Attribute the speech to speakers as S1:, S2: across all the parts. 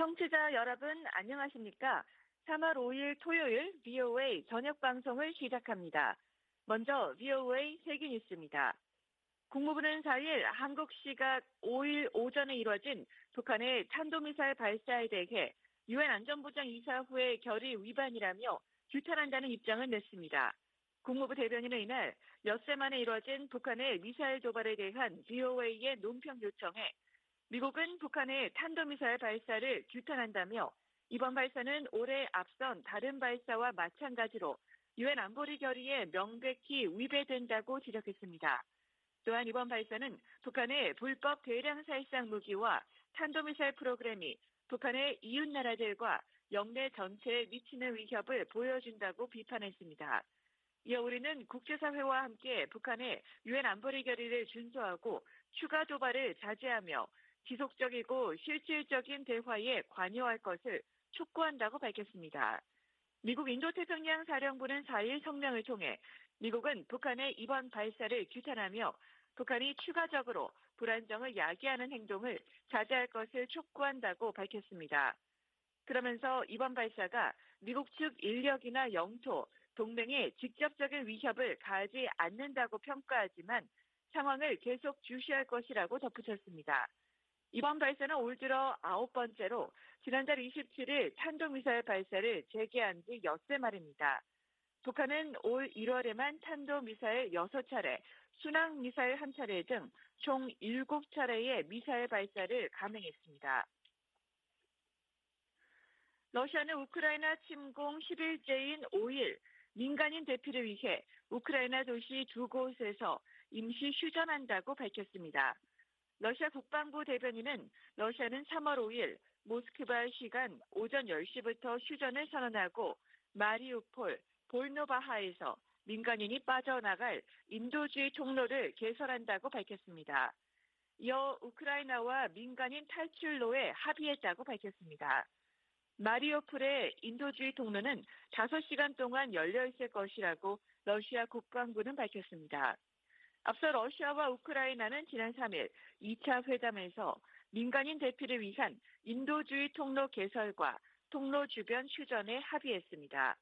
S1: 청취자 여러분 안녕하십니까? 3월 5일 토요일 VOA 저녁 방송을 시작합니다. 먼저 VOA 세계뉴스입니다. 국무부는 4일 한국 시각 5일 오전에 이뤄진 북한의 탄도미사일 발사에 대해 유엔 안전보장 이사회의 결의 위반이라며 규탄한다는 입장을 냈습니다. 국무부 대변인은 이날 엿새 만에 이뤄진 북한의 미사일 도발에 대한 VOA의 논평 요청에 미국은 북한의 탄도미사일 발사를 규탄한다며 이번 발사는 올해 앞선 다른 발사와 마찬가지로 유엔 안보리 결의에 명백히 위배된다고 지적했습니다. 또한 이번 발사는 북한의 불법 대량 살상 무기와 탄도미사일 프로그램이 북한의 이웃 나라들과 영내 전체에 미치는 위협을 보여준다고 비판했습니다. 이어 우리는 국제사회와 함께 북한의 유엔 안보리 결의를 준수하고 추가 도발을 자제하며 지속적이고 실질적인 대화에 관여할 것을 촉구한다고 밝혔습니다. 미국 인도태평양 사령부는 4일 성명을 통해 미국은 북한의 이번 발사를 규탄하며 북한이 추가적으로 불안정을 야기하는 행동을 자제할 것을 촉구한다고 밝혔습니다. 그러면서 이번 발사가 미국 측 인력이나 영토, 동맹에 직접적인 위협을 가하지 않는다고 평가하지만 상황을 계속 주시할 것이라고 덧붙였습니다. 이번 발사는 올 들어 9번째로 지난달 27일 탄도미사일 발사를 재개한 지 엿새 말입니다. 북한은 올 1월에만 탄도미사일 6차례, 순항미사일 1차례 등 총 7차례의 미사일 발사를 감행했습니다. 러시아는 우크라이나 침공 10일째인 5일 민간인 대피를 위해 우크라이나 도시 2곳에서 임시 휴전한다고 밝혔습니다. 러시아 국방부 대변인은 러시아는 3월 5일 모스크바 시간 오전 10시부터 휴전을 선언하고 마리우폴, 볼노바하에서 민간인이 빠져나갈 인도주의 통로를 개설한다고 밝혔습니다. 이어 우크라이나와 민간인 탈출로에 합의했다고 밝혔습니다. 마리우폴의 인도주의 통로는 5시간 동안 열려 있을 것이라고 러시아 국방부는 밝혔습니다. 앞서 러시아와 우크라이나는 지난 3일 2차 회담에서 민간인 대피를 위한 인도주의 통로 개설과 통로 주변 휴전에 합의했습니다.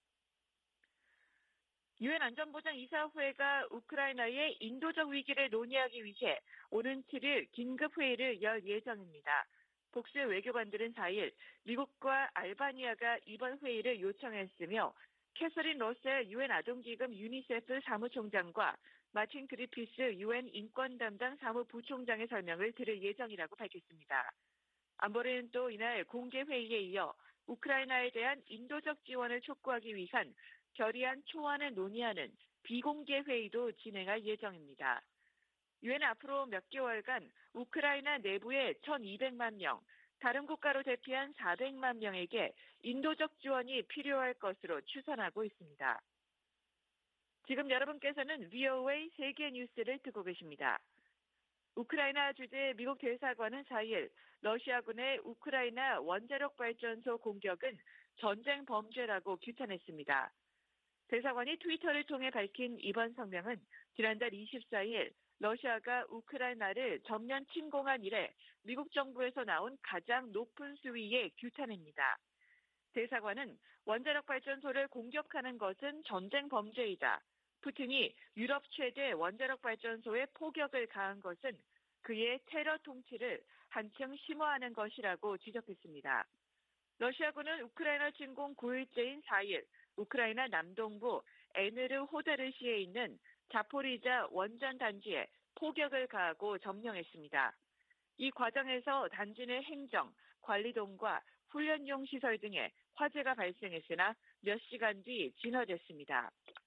S1: 유엔 안전보장 이사회가 우크라이나의 인도적 위기를 논의하기 위해 오는 7일 긴급회의를 열 예정입니다. 복수 외교관들은 4일 미국과 알바니아가 이번 회의를 요청했으며 캐서린 러셀 유엔 아동기금 유니세프 사무총장과 마틴 그리피스 유엔 인권 담당 사무부총장의 설명을 들을 예정이라고 밝혔습니다. 안보리는 또 이날 공개회의에 이어 우크라이나에 대한 인도적 지원을 촉구하기 위한 결의안 초안을 논의하는 비공개 회의도 진행할 예정입니다. 유엔은 앞으로 몇 개월간 우크라이나 내부의 1,200만 명, 다른 국가로 대피한 400만 명에게 인도적 지원이 필요할 것으로 추산하고 있습니다. 지금 여러분께서는 VOA 세계 뉴스를 듣고 계십니다. 우크라이나 주재 미국 대사관은 4일 러시아군의 우크라이나 원자력 발전소 공격은 전쟁 범죄라고 규탄했습니다. 대사관이 트위터를 통해 밝힌 이번 성명은 지난달 24일 러시아가 우크라이나를 전면 침공한 이래 미국 정부에서 나온 가장 높은 수위의 규탄입니다. 대사관은 원자력 발전소를 공격하는 것은 전쟁 범죄이다. 푸틴이 유럽 최대 원자력 발전소에 포격을 가한 것은 그의 테러 통치를 한층 심화하는 것이라고 지적했습니다. 러시아군은 우크라이나 침공 9일째인 4일 우크라이나 남동부 에느르호다르시에 있는 자포리자 원전 단지에 포격을 가하고 점령했습니다. 이 과정에서 단지 내 행정, 관리동과 훈련용 시설 등에 화재가 발생했으나 몇 시간 뒤 진화됐습니다.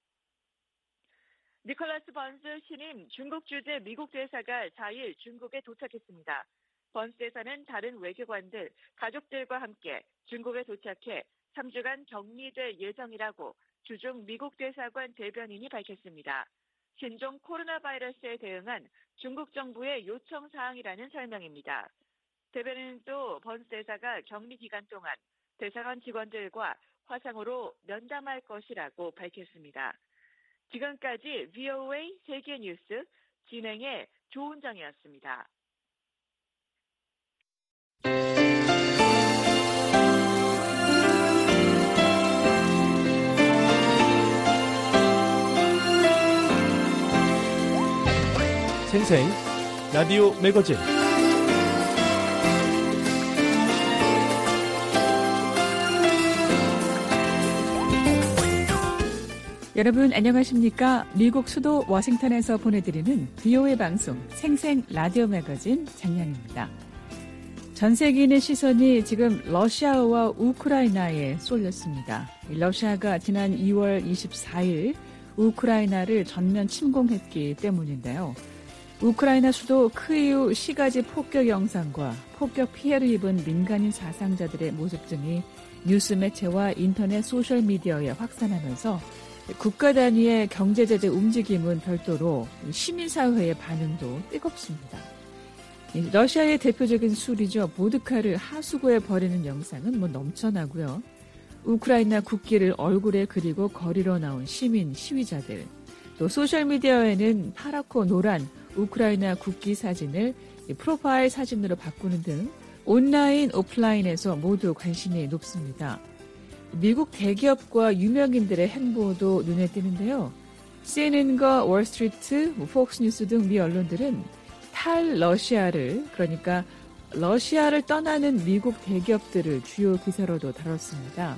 S1: 니콜라스 번스 신임 중국 주재 미국 대사가 4일 중국에 도착했습니다. 번스 대사는 다른 외교관들, 가족들과 함께 중국에 도착해 3주간 격리될 예정이라고 주중 미국 대사관 대변인이 밝혔습니다. 신종 코로나 바이러스에 대응한 중국 정부의 요청 사항이라는 설명입니다. 대변인은 또 번스 대사가 격리 기간 동안 대사관 직원들과 화상으로 면담할 것이라고 밝혔습니다. 지금까지 VOA 세계뉴스 진행의 조은정이었습니다.
S2: 생생 라디오 매거진.
S3: 여러분 안녕하십니까? 미국 수도 워싱턴에서 보내드리는 VOA 방송 생생 라디오 매거진 장량입니다. 전 세계인의 시선이 지금 러시아와 우크라이나에 쏠렸습니다. 러시아가 지난 2월 24일 우크라이나를 전면 침공했기 때문인데요. 우크라이나 수도 크이우 시가지 폭격 영상과 폭격 피해를 입은 민간인 사상자들의 모습 등이 뉴스 매체와 인터넷 소셜미디어에 확산하면서 국가 단위의 경제제재 움직임은 별도로 시민사회의 반응도 뜨겁습니다. 러시아의 대표적인 술이죠. 보드카를 하수구에 버리는 영상은 넘쳐나고요. 우크라이나 국기를 얼굴에 그리고 거리로 나온 시민, 시위자들, 또 소셜미디어에는 파랗고 노란 우크라이나 국기 사진을 프로파일 사진으로 바꾸는 등 온라인, 오프라인에서 모두 관심이 높습니다. 미국 대기업과 유명인들의 행보도 눈에 띄는데요. CNN과 월스트리트, 폭스뉴스 등 미 언론들은 탈러시아를, 그러니까 러시아를 떠나는 미국 대기업들을 주요 기사로도 다뤘습니다.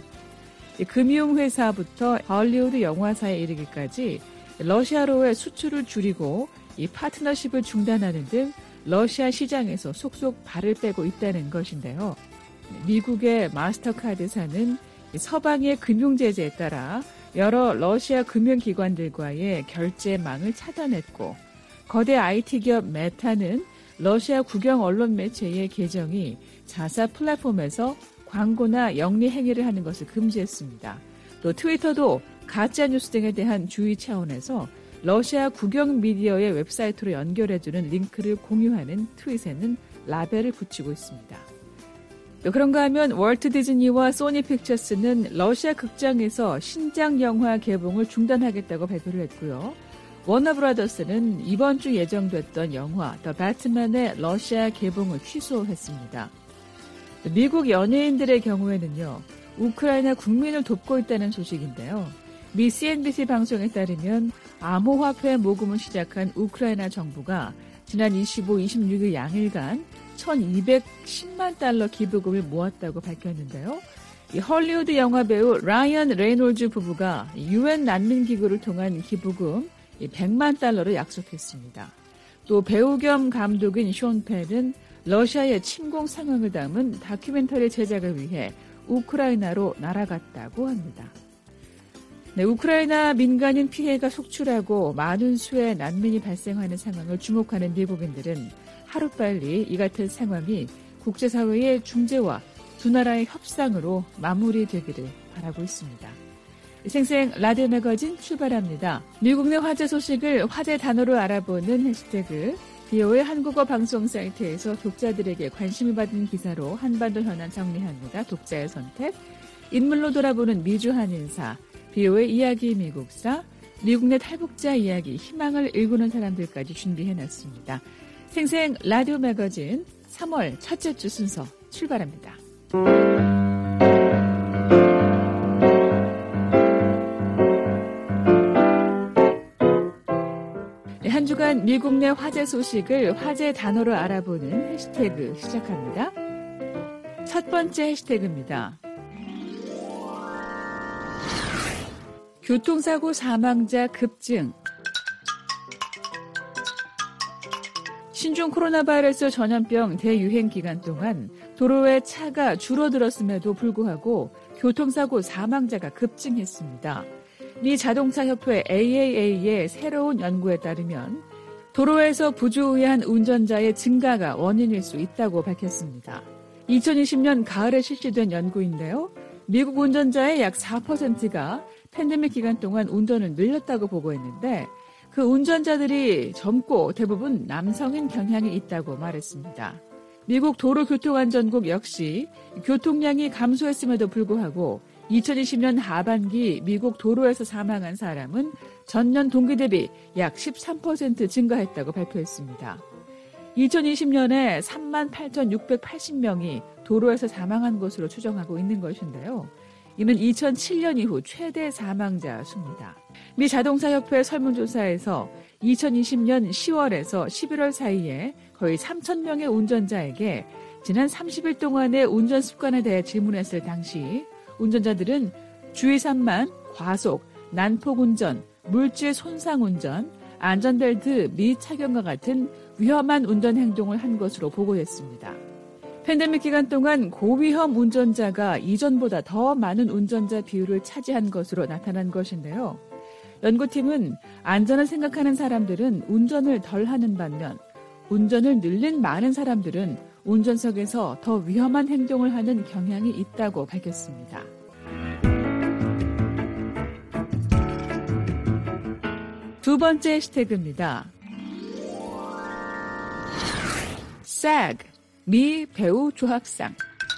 S3: 금융회사부터 할리우드 영화사에 이르기까지 러시아로의 수출을 줄이고 이 파트너십을 중단하는 등 러시아 시장에서 속속 발을 빼고 있다는 것인데요. 미국의 마스터카드사는 서방의 금융제재에 따라 여러 러시아 금융기관들과의 결제망을 차단했고, 거대 IT 기업 메타는 러시아 국영 언론 매체의 계정이 자사 플랫폼에서 광고나 영리 행위를 하는 것을 금지했습니다. 또 트위터도 가짜뉴스 등에 대한 주의 차원에서 러시아 국영 미디어의 웹사이트로 연결해주는 링크를 공유하는 트윗에는 라벨을 붙이고 있습니다. 또 그런가 하면 월트 디즈니와 소니 픽처스는 러시아 극장에서 신작 영화 개봉을 중단하겠다고 발표를 했고요. 워너브라더스는 이번 주 예정됐던 영화 더 배트맨의 러시아 개봉을 취소했습니다. 미국 연예인들의 경우에는요, 우크라이나 국민을 돕고 있다는 소식인데요. 미 CNBC 방송에 따르면 암호화폐 모금을 시작한 우크라이나 정부가 지난 25, 26일 양일간 1,210만 달러 기부금을 모았다고 밝혔는데요. 이 헐리우드 영화배우 라이언 레이놀즈 부부가 UN 난민기구를 통한 기부금 100만 달러를 약속했습니다. 또 배우 겸 감독인 숀 펜은 러시아의 침공 상황을 담은 다큐멘터리 제작을 위해 우크라이나로 날아갔다고 합니다. 네, 우크라이나 민간인 피해가 속출하고 많은 수의 난민이 발생하는 상황을 주목하는 미국인들은 하루빨리 이 같은 상황이 국제사회의 중재와 두 나라의 협상으로 마무리되기를 바라고 있습니다. 생생 라디오 매거진 출발합니다. 미국 내 화제 소식을 화제 단어로 알아보는 해시태그 VOA 한국어 방송 사이트에서 독자들에게 관심을 받은 기사로 한반도 현안 정리합니다. 독자의 선택, 인물로 돌아보는 미주 한인사, VOA 이야기 미국사, 미국 내 탈북자 이야기, 희망을 일구는 사람들까지 준비해놨습니다. 생생 라디오 매거진 3월 첫째 주 순서 출발합니다. 한 주간 미국 내 화제 소식을 화제 단어로 알아보는 해시태그 시작합니다. 첫 번째 해시태그입니다. 교통사고 사망자 급증. 신종 코로나 바이러스 전염병 대유행 기간 동안 도로에 차가 줄어들었음에도 불구하고 교통사고 사망자가 급증했습니다. 미 자동차협회 AAA의 새로운 연구에 따르면 도로에서 부주의한 운전자의 증가가 원인일 수 있다고 밝혔습니다. 2020년 가을에 실시된 연구인데요. 미국 운전자의 약 4%가 팬데믹 기간 동안 운전을 늘렸다고 보고했는데 그 운전자들이 젊고 대부분 남성인 경향이 있다고 말했습니다. 미국 도로교통안전국 역시 교통량이 감소했음에도 불구하고 2020년 하반기 미국 도로에서 사망한 사람은 전년 동기 대비 약 13% 증가했다고 발표했습니다. 2020년에 38,680명이 도로에서 사망한 것으로 추정하고 있는 것인데요. 이는 2007년 이후 최대 사망자 수입니다. 미 자동차협회 설문조사에서 2020년 10월에서 11월 사이에 거의 3,000명의 운전자에게 지난 30일 동안의 운전 습관에 대해 질문했을 당시 운전자들은 주의산만, 과속, 난폭 운전, 물질 손상 운전, 안전벨트 미착용과 같은 위험한 운전 행동을 한 것으로 보고됐습니다. 팬데믹 기간 동안 고위험 운전자가 이전보다 더 많은 운전자 비율을 차지한 것으로 나타난 것인데요. 연구팀은 안전을 생각하는 사람들은 운전을 덜 하는 반면 운전을 늘린 많은 사람들은 운전석에서 더 위험한 행동을 하는 경향이 있다고 밝혔습니다. 두 번째 해시태그입니다. SAG, 미 배우 조합상.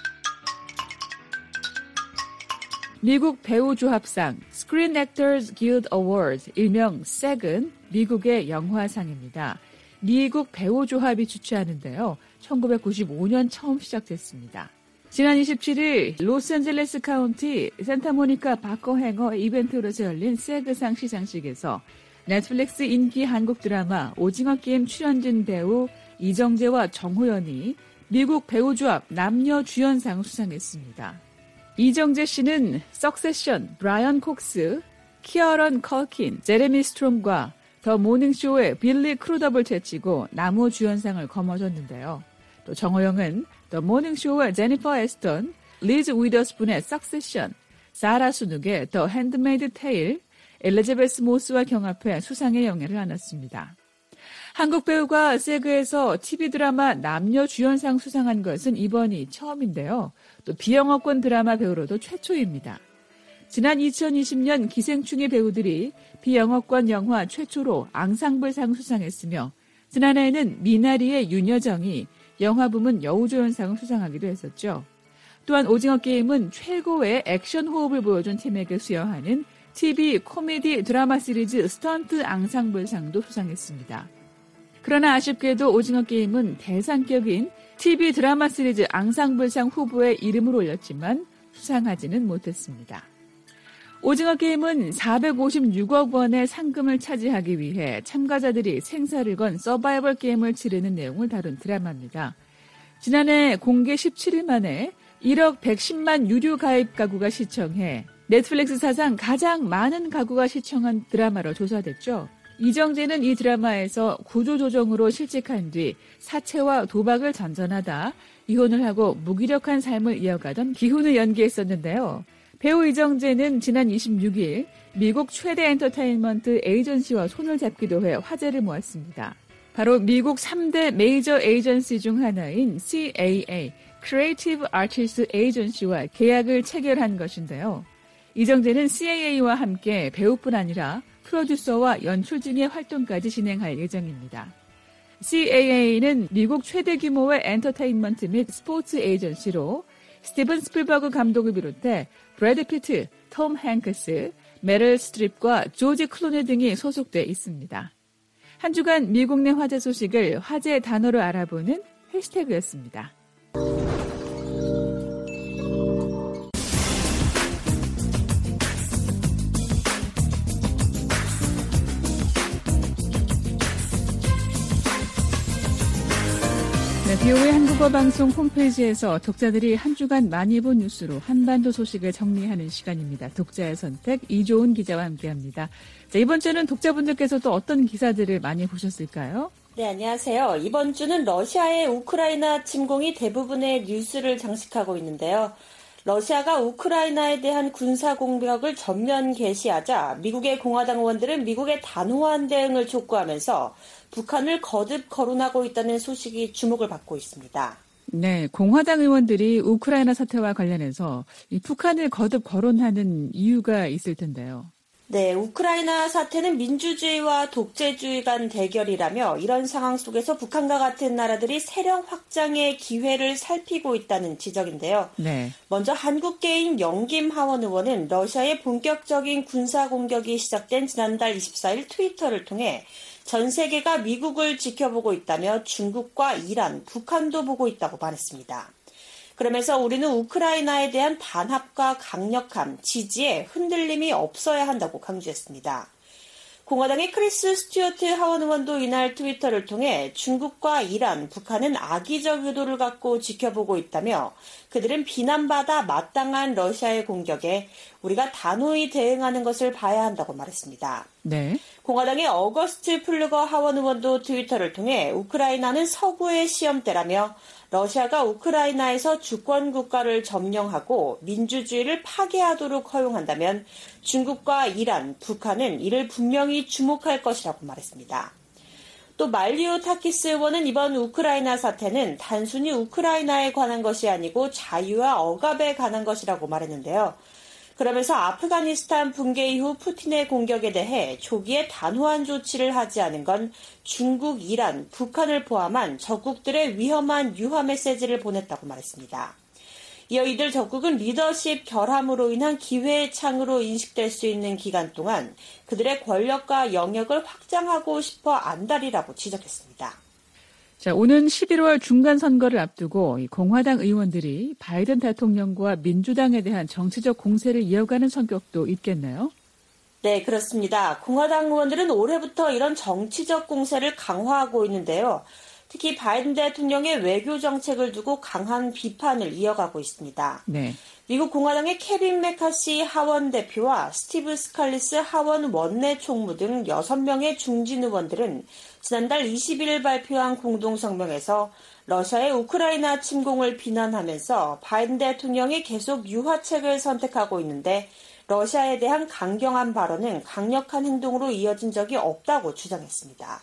S3: 미국 배우 조합상 Screen Actors Guild Awards, 일명 SAG은 미국의 영화상입니다. 미국 배우 조합이 주최하는데요. 1995년 처음 시작됐습니다. 지난 27일 로스앤젤레스 카운티 산타모니카 바커행어 이벤트로서 열린 SAG상 시상식에서 넷플릭스 인기 한국 드라마 오징어 게임 출연진 배우 이정재와 정호연이 미국 배우조합 남녀 주연상을 수상했습니다. 이정재 씨는 석세션, 브라이언 콕스, 키어런 컬킨, 제레미 스트롬과 더 모닝쇼의 빌리 크루더블 제치고 남우 주연상을 거머쥐었는데요. 또 정호영은 더 모닝쇼와 제니퍼 애스턴, 리즈 위더스푼의 석세션, 사라 수눅의 더 핸드메이드 테일, 엘리자베스 모스와 경합해 수상의 영예를 안았습니다. 한국 배우가 세그에서 TV 드라마 남녀 주연상 수상한 것은 이번이 처음인데요. 또 비영어권 드라마 배우로도 최초입니다. 지난 2020년 기생충의 배우들이 비영어권 영화 최초로 앙상블상 수상했으며 지난해에는 미나리의 윤여정이 영화 부문 여우조연상을 수상하기도 했었죠. 또한 오징어 게임은 최고의 액션 호흡을 보여준 팀에게 수여하는 TV 코미디 드라마 시리즈 스턴트 앙상블상도 수상했습니다. 그러나 아쉽게도 오징어 게임은 대상격인 TV 드라마 시리즈 앙상블상 후보에 이름을 올렸지만 수상하지는 못했습니다. 오징어 게임은 456억 원의 상금을 차지하기 위해 참가자들이 생사를 건 서바이벌 게임을 치르는 내용을 다룬 드라마입니다. 지난해 공개 17일 만에 1억 110만 유료 가입 가구가 시청해 넷플릭스 사상 가장 많은 가구가 시청한 드라마로 조사됐죠. 이정재는 이 드라마에서 구조조정으로 실직한 뒤 사채와 도박을 전전하다 이혼을 하고 무기력한 삶을 이어가던 기훈을 연기했었는데요. 배우 이정재는 지난 26일 미국 최대 엔터테인먼트 에이전시와 손을 잡기도 해 화제를 모았습니다. 바로 미국 3대 메이저 에이전시 중 하나인 CAA, Creative Artists Agency와 계약을 체결한 것인데요. 이정재는 CAA와 함께 배우뿐 아니라 프로듀서와 연출 등의 활동까지 진행할 예정입니다. CAA는 미국 최대 규모의 엔터테인먼트 및 스포츠 에이전시로 스티븐 스필버그 감독을 비롯해 브래드 피트, 톰 행크스, 메릴 스트립과 조지 클루니 등이 소속돼 있습니다. 한 주간 미국 내 화제 소식을 화제 단어로 알아보는 해시태그였습니다. BO의 한국어 방송 홈페이지에서 독자들이 한 주간 많이 본 뉴스로 한반도 소식을 정리하는 시간입니다. 독자의 선택 이조은 기자와 함께합니다. 자, 이번 주는 독자분들께서도 어떤 기사들을 많이 보셨을까요?
S4: 네, 안녕하세요. 이번 주는 러시아의 우크라이나 침공이 대부분의 뉴스를 장식하고 있는데요. 러시아가 우크라이나에 대한 군사 공격을 전면 개시하자 미국의 공화당 의원들은 미국의 단호한 대응을 촉구하면서 북한을 거듭 거론하고 있다는 소식이 주목을 받고 있습니다.
S3: 네, 공화당 의원들이 우크라이나 사태와 관련해서 이 북한을 거듭 거론하는 이유가 있을 텐데요.
S4: 네, 우크라이나 사태는 민주주의와 독재주의 간 대결이라며 이런 상황 속에서 북한과 같은 나라들이 세력 확장의 기회를 살피고 있다는 지적인데요.
S3: 네.
S4: 먼저 한국계인 영김하원 의원은 러시아의 본격적인 군사 공격이 시작된 지난달 24일 트위터를 통해 전 세계가 미국을 지켜보고 있다며 중국과 이란, 북한도 보고 있다고 말했습니다. 그러면서 우리는 우크라이나에 대한 단합과 강력함, 지지에 흔들림이 없어야 한다고 강조했습니다. 공화당의 크리스 스튜어트 하원 의원도 이날 트위터를 통해 중국과 이란, 북한은 악의적 의도를 갖고 지켜보고 있다며 그들은 비난받아 마땅한 러시아의 공격에 우리가 단호히 대응하는 것을 봐야 한다고 말했습니다.
S3: 네.
S4: 공화당의 어거스트 플루거 하원 의원도 트위터를 통해 우크라이나는 서구의 시험대라며 러시아가 우크라이나에서 주권 국가를 점령하고 민주주의를 파괴하도록 허용한다면 중국과 이란, 북한은 이를 분명히 주목할 것이라고 말했습니다. 또 말리오 타키스 의원은 이번 우크라이나 사태는 단순히 우크라이나에 관한 것이 아니고 자유와 억압에 관한 것이라고 말했는데요. 그러면서 아프가니스탄 붕괴 이후 푸틴의 공격에 대해 조기에 단호한 조치를 하지 않은 건 중국, 이란, 북한을 포함한 적국들의 위험한 유화 메시지를 보냈다고 말했습니다. 이어 이들 적국은 리더십 결함으로 인한 기회의 창으로 인식될 수 있는 기간 동안 그들의 권력과 영역을 확장하고 싶어 안달이라고 지적했습니다.
S3: 자, 오는 11월 중간 선거를 앞두고 이 공화당 의원들이 바이든 대통령과 민주당에 대한 정치적 공세를 이어가는 성격도 있겠나요?
S4: 네, 그렇습니다. 공화당 의원들은 올해부터 이런 정치적 공세를 강화하고 있는데요. 특히 바이든 대통령의 외교 정책을 두고 강한 비판을 이어가고 있습니다.
S3: 네.
S4: 미국 공화당의 케빈 메카시 하원 대표와 스티브 스칼리스 하원 원내 총무 등 6명의 중진 의원들은 지난달 21일 발표한 공동성명에서 러시아의 우크라이나 침공을 비난하면서 바이든 대통령이 계속 유화책을 선택하고 있는데 러시아에 대한 강경한 발언은 강력한 행동으로 이어진 적이 없다고 주장했습니다.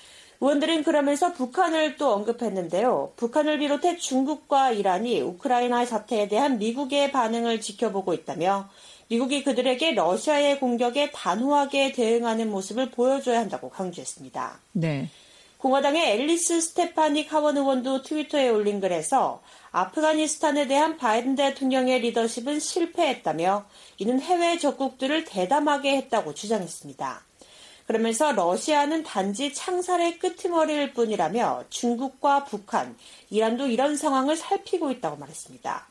S4: 의원들은 그러면서 북한을 또 언급했는데요. 북한을 비롯해 중국과 이란이 우크라이나 사태에 대한 미국의 반응을 지켜보고 있다며 미국이 그들에게 러시아의 공격에 단호하게 대응하는 모습을 보여줘야 한다고 강조했습니다.
S3: 네.
S4: 공화당의 앨리스 스테파닉 하원 의원도 트위터에 올린 글에서 아프가니스탄에 대한 바이든 대통령의 리더십은 실패했다며 이는 해외 적국들을 대담하게 했다고 주장했습니다. 그러면서 러시아는 단지 창살의 끄트머리일 뿐이라며 중국과 북한, 이란도 이런 상황을 살피고 있다고 말했습니다.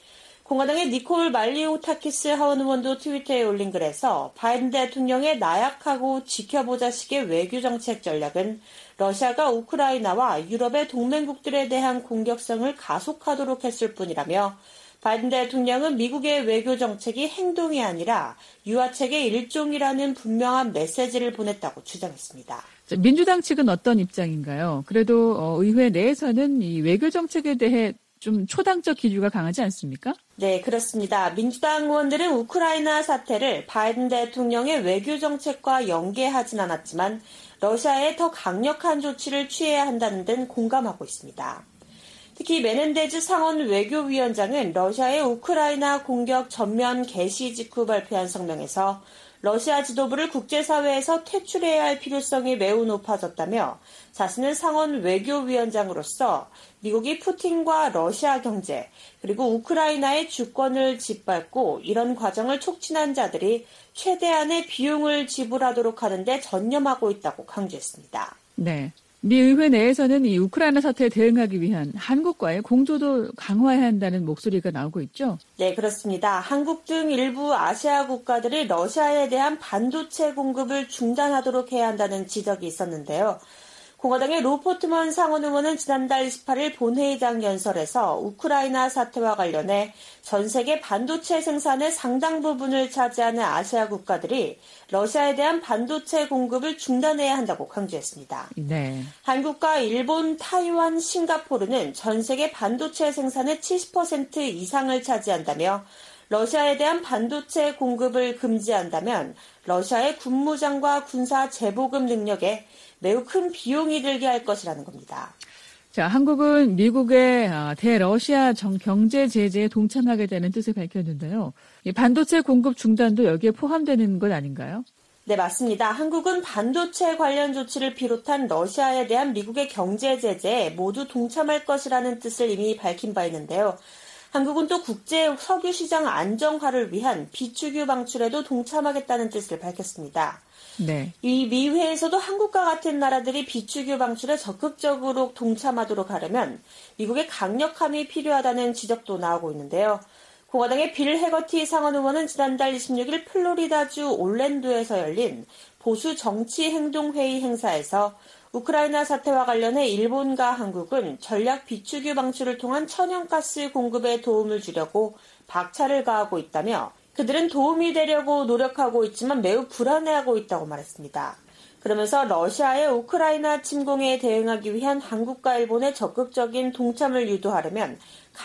S4: 공화당의 니콜 말리오타키스 하원 의원도 트위터에 올린 글에서 바이든 대통령의 나약하고 지켜보자식의 외교정책 전략은 러시아가 우크라이나와 유럽의 동맹국들에 대한 공격성을 가속하도록 했을 뿐이라며 바이든 대통령은 미국의 외교정책이 행동이 아니라 유화책의 일종이라는 분명한 메시지를 보냈다고 주장했습니다.
S3: 민주당 측은 어떤 입장인가요? 그래도 의회 내에서는 이 외교정책에 대해 좀 초당적 기류가 강하지 않습니까?
S4: 네, 그렇습니다. 민주당 의원들은 우크라이나 사태를 바이든 대통령의 외교정책과 연계하진 않았지만 러시아에 더 강력한 조치를 취해야 한다는 데는 공감하고 있습니다. 특히 메넨데즈 상원 외교위원장은 러시아의 우크라이나 공격 전면 개시 직후 발표한 성명에서 러시아 지도부를 국제사회에서 퇴출해야 할 필요성이 매우 높아졌다며 자신은 상원 외교위원장으로서 미국이 푸틴과 러시아 경제 그리고 우크라이나의 주권을 짓밟고 이런 과정을 촉진한 자들이 최대한의 비용을 지불하도록 하는 데 전념하고 있다고 강조했습니다.
S3: 네. 미 의회 내에서는 이 우크라이나 사태에 대응하기 위한 한국과의 공조도 강화해야 한다는 목소리가 나오고 있죠?
S4: 네, 그렇습니다. 한국 등 일부 아시아 국가들이 러시아에 대한 반도체 공급을 중단하도록 해야 한다는 지적이 있었는데요. 공화당의 로포트먼 상원 의원은 지난달 28일 본회의장 연설에서 우크라이나 사태와 관련해 전 세계 반도체 생산의 상당 부분을 차지하는 아시아 국가들이 러시아에 대한 반도체 공급을 중단해야 한다고 강조했습니다.
S3: 네.
S4: 한국과 일본, 타이완, 싱가포르는 전 세계 반도체 생산의 70% 이상을 차지한다며 러시아에 대한 반도체 공급을 금지한다면 러시아의 군무장과 군사 재보급 능력에 매우 큰 비용이 들게 할 것이라는 겁니다.
S3: 자, 한국은 미국의 대러시아 경제 제재에 동참하게 되는 뜻을 밝혔는데요. 이 반도체 공급 중단도 여기에 포함되는 것 아닌가요?
S4: 네, 맞습니다. 한국은 반도체 관련 조치를 비롯한 러시아에 대한 미국의 경제 제재에 모두 동참할 것이라는 뜻을 이미 밝힌 바 있는데요. 한국은 또 국제 석유 시장 안정화를 위한 비축유 방출에도 동참하겠다는 뜻을 밝혔습니다.
S3: 네.
S4: 이 미회에서도 한국과 같은 나라들이 비축유 방출에 적극적으로 동참하도록 하려면 미국의 강력함이 필요하다는 지적도 나오고 있는데요. 공화당의 빌 해거티 상원 의원은 지난달 26일 플로리다주 올랜도에서 열린 보수 정치행동회의 행사에서 우크라이나 사태와 관련해 일본과 한국은 전략 비축유 방출을 통한 천연가스 공급에 도움을 주려고 박차를 가하고 있다며 그들은 도움이 되려고 노력하고 있지만 매우 불안해하고 있다고 말했습니다. 그러면서 러시아의 우크라이나 침공에 대응하기 위한 한국과 일본의 적극적인 동참을 유도하려면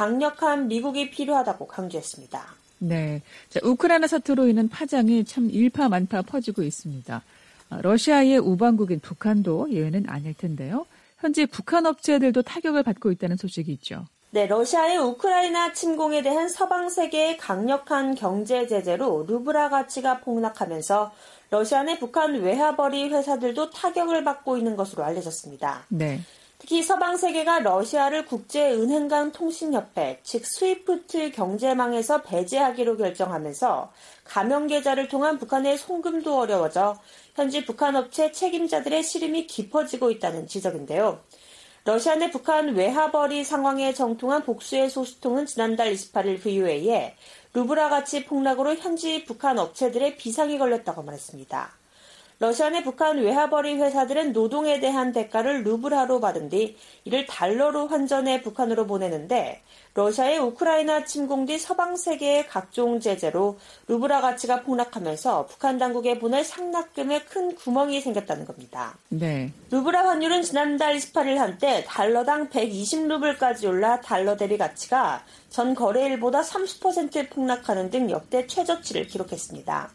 S4: 강력한 미국이 필요하다고 강조했습니다.
S3: 네, 자, 우크라이나 사태로 인한 파장이 참 일파만파 퍼지고 있습니다. 러시아의 우방국인 북한도 예외는 아닐 텐데요. 현재 북한 업체들도 타격을 받고 있다는 소식이 있죠.
S4: 네, 러시아의 우크라이나 침공에 대한 서방 세계의 강력한 경제 제재로 루브라 가치가 폭락하면서 러시아 내 북한 외화벌이 회사들도 타격을 받고 있는 것으로 알려졌습니다.
S3: 네.
S4: 특히 서방 세계가 러시아를 국제은행간 통신협회, 즉 스위프트 경제망에서 배제하기로 결정하면서 가명 계좌를 통한 북한의 송금도 어려워져 현지 북한 업체 책임자들의 시름이 깊어지고 있다는 지적인데요. 러시아 내 북한 외화벌이 상황에 정통한 복수의 소식통은 지난달 28일 VOA에 루브라 가치 폭락으로 현지 북한 업체들의 비상이 걸렸다고 말했습니다. 러시아 내 북한 외화벌이 회사들은 노동에 대한 대가를 루블화로 받은 뒤 이를 달러로 환전해 북한으로 보내는데 러시아의 우크라이나 침공 뒤 서방 세계의 각종 제재로 루블화 가치가 폭락하면서 북한 당국에 보낼 상납금에 큰 구멍이 생겼다는 겁니다.
S3: 네.
S4: 루블화 환율은 지난달 28일 한때 달러당 120루블까지 올라 달러 대비 가치가 전 거래일보다 30% 폭락하는 등 역대 최저치를 기록했습니다.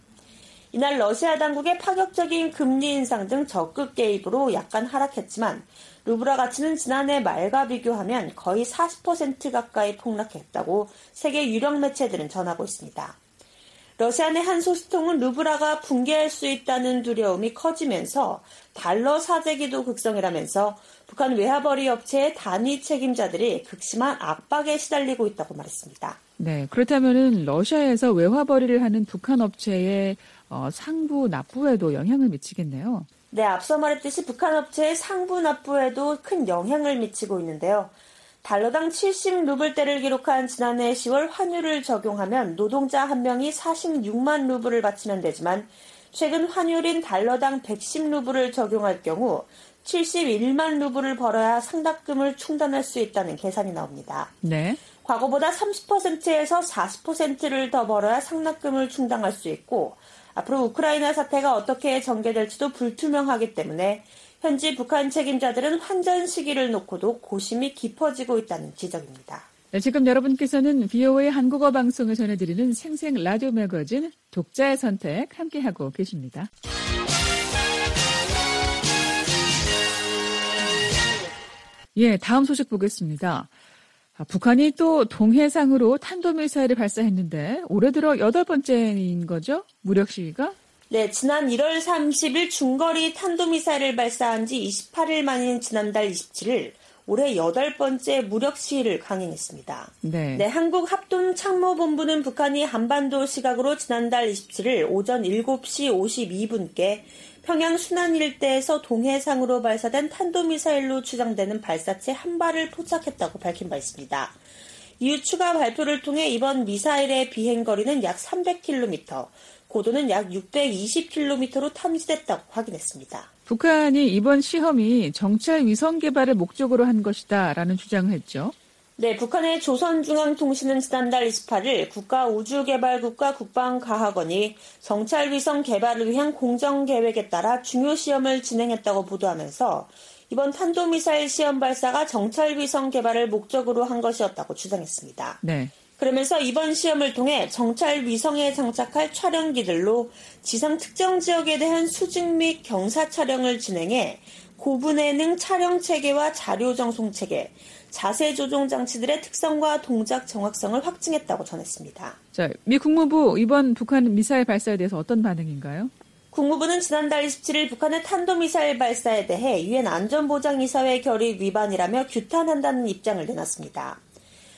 S4: 이날 러시아 당국의 파격적인 금리 인상 등 적극 개입으로 약간 하락했지만 루블화 가치는 지난해 말과 비교하면 거의 40% 가까이 폭락했다고 세계 유력 매체들은 전하고 있습니다. 러시아 내 한 소식통은 루블화가 붕괴할 수 있다는 두려움이 커지면서 달러 사재기도 극성이라면서 북한 외화벌이 업체의 단위 책임자들이 극심한 압박에 시달리고 있다고 말했습니다.
S3: 네, 그렇다면은 러시아에서 외화벌이를 하는 북한 업체의 상부 납부에도 영향을 미치겠네요.
S4: 네, 앞서 말했듯이 북한 업체의 상부 납부에도 큰 영향을 미치고 있는데요. 달러당 70루블대를 기록한 지난해 10월 환율을 적용하면 노동자 한 명이 46만 루블을 바치면 되지만 최근 환율인 달러당 110루블을 적용할 경우 71만 루블을 벌어야 상납금을 충당할 수 있다는 계산이 나옵니다.
S3: 네.
S4: 과거보다 30%에서 40%를 더 벌어야 상납금을 충당할 수 있고 앞으로 우크라이나 사태가 어떻게 전개될지도 불투명하기 때문에 현지 북한 책임자들은 환전 시기를 놓고도 고심이 깊어지고 있다는 지적입니다.
S3: 네, 지금 여러분께서는 VOA 한국어 방송을 전해드리는 생생 라디오 매거진 독자의 선택 함께하고 계십니다. 예, 다음 소식 보겠습니다. 북한이 또 동해상으로 탄도미사일을 발사했는데 올해 들어 8번째인 거죠? 무력 시위가?
S4: 네, 지난 1월 30일 중거리 탄도미사일을 발사한 지 28일 만인 지난달 27일 올해 8번째 무력 시위를 강행했습니다.
S3: 네,
S4: 한국합동참모본부는 북한이 한반도 시각으로 지난달 27일 오전 7시 52분께 평양 순안 일대에서 동해상으로 발사된 탄도미사일로 추정되는 발사체 한 발을 포착했다고 밝힌 바 있습니다. 이후 추가 발표를 통해 이번 미사일의 비행거리는 약 300km, 고도는 약 620km로 탐지됐다고 확인했습니다.
S3: 북한이 이번 시험이 정찰 위성 개발을 목적으로 한 것이다라는 주장을 했죠.
S4: 네, 북한의 조선중앙통신은 지난달 28일 국가우주개발국가 국방과학원이 정찰위성 개발을 위한 공정계획에 따라 중요 시험을 진행했다고 보도하면서 이번 탄도미사일 시험 발사가 정찰위성 개발을 목적으로 한 것이었다고 주장했습니다.
S3: 네.
S4: 그러면서 이번 시험을 통해 정찰위성에 장착할 촬영기들로 지상 특정 지역에 대한 수직 및 경사 촬영을 진행해 고분해능 촬영 체계와 자료 정송 체계, 자세 조종 장치들의 특성과 동작 정확성을 확증했다고 전했습니다.
S3: 자, 미 국무부 이번 북한 미사일 발사에 대해서 어떤 반응인가요?
S4: 국무부는 지난달 27일 북한의 탄도미사일 발사에 대해 유엔 안전보장이사회 결의 위반이라며 규탄한다는 입장을 내놨습니다.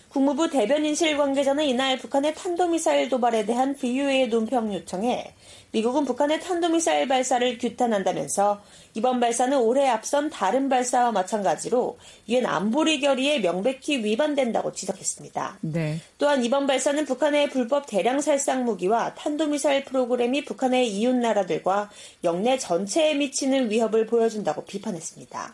S4: 국무부 대변인실 관계자는 이날 북한의 탄도미사일 도발에 대한 VOA의 논평 요청에 미국은 북한의 탄도미사일 발사를 규탄한다면서 이번 발사는 올해 앞선 다른 발사와 마찬가지로 유엔 안보리 결의에 명백히 위반된다고 지적했습니다.
S3: 네.
S4: 또한 이번 발사는 북한의 불법 대량 살상 무기와 탄도미사일 프로그램이 북한의 이웃 나라들과 영내 전체에 미치는 위협을 보여준다고 비판했습니다.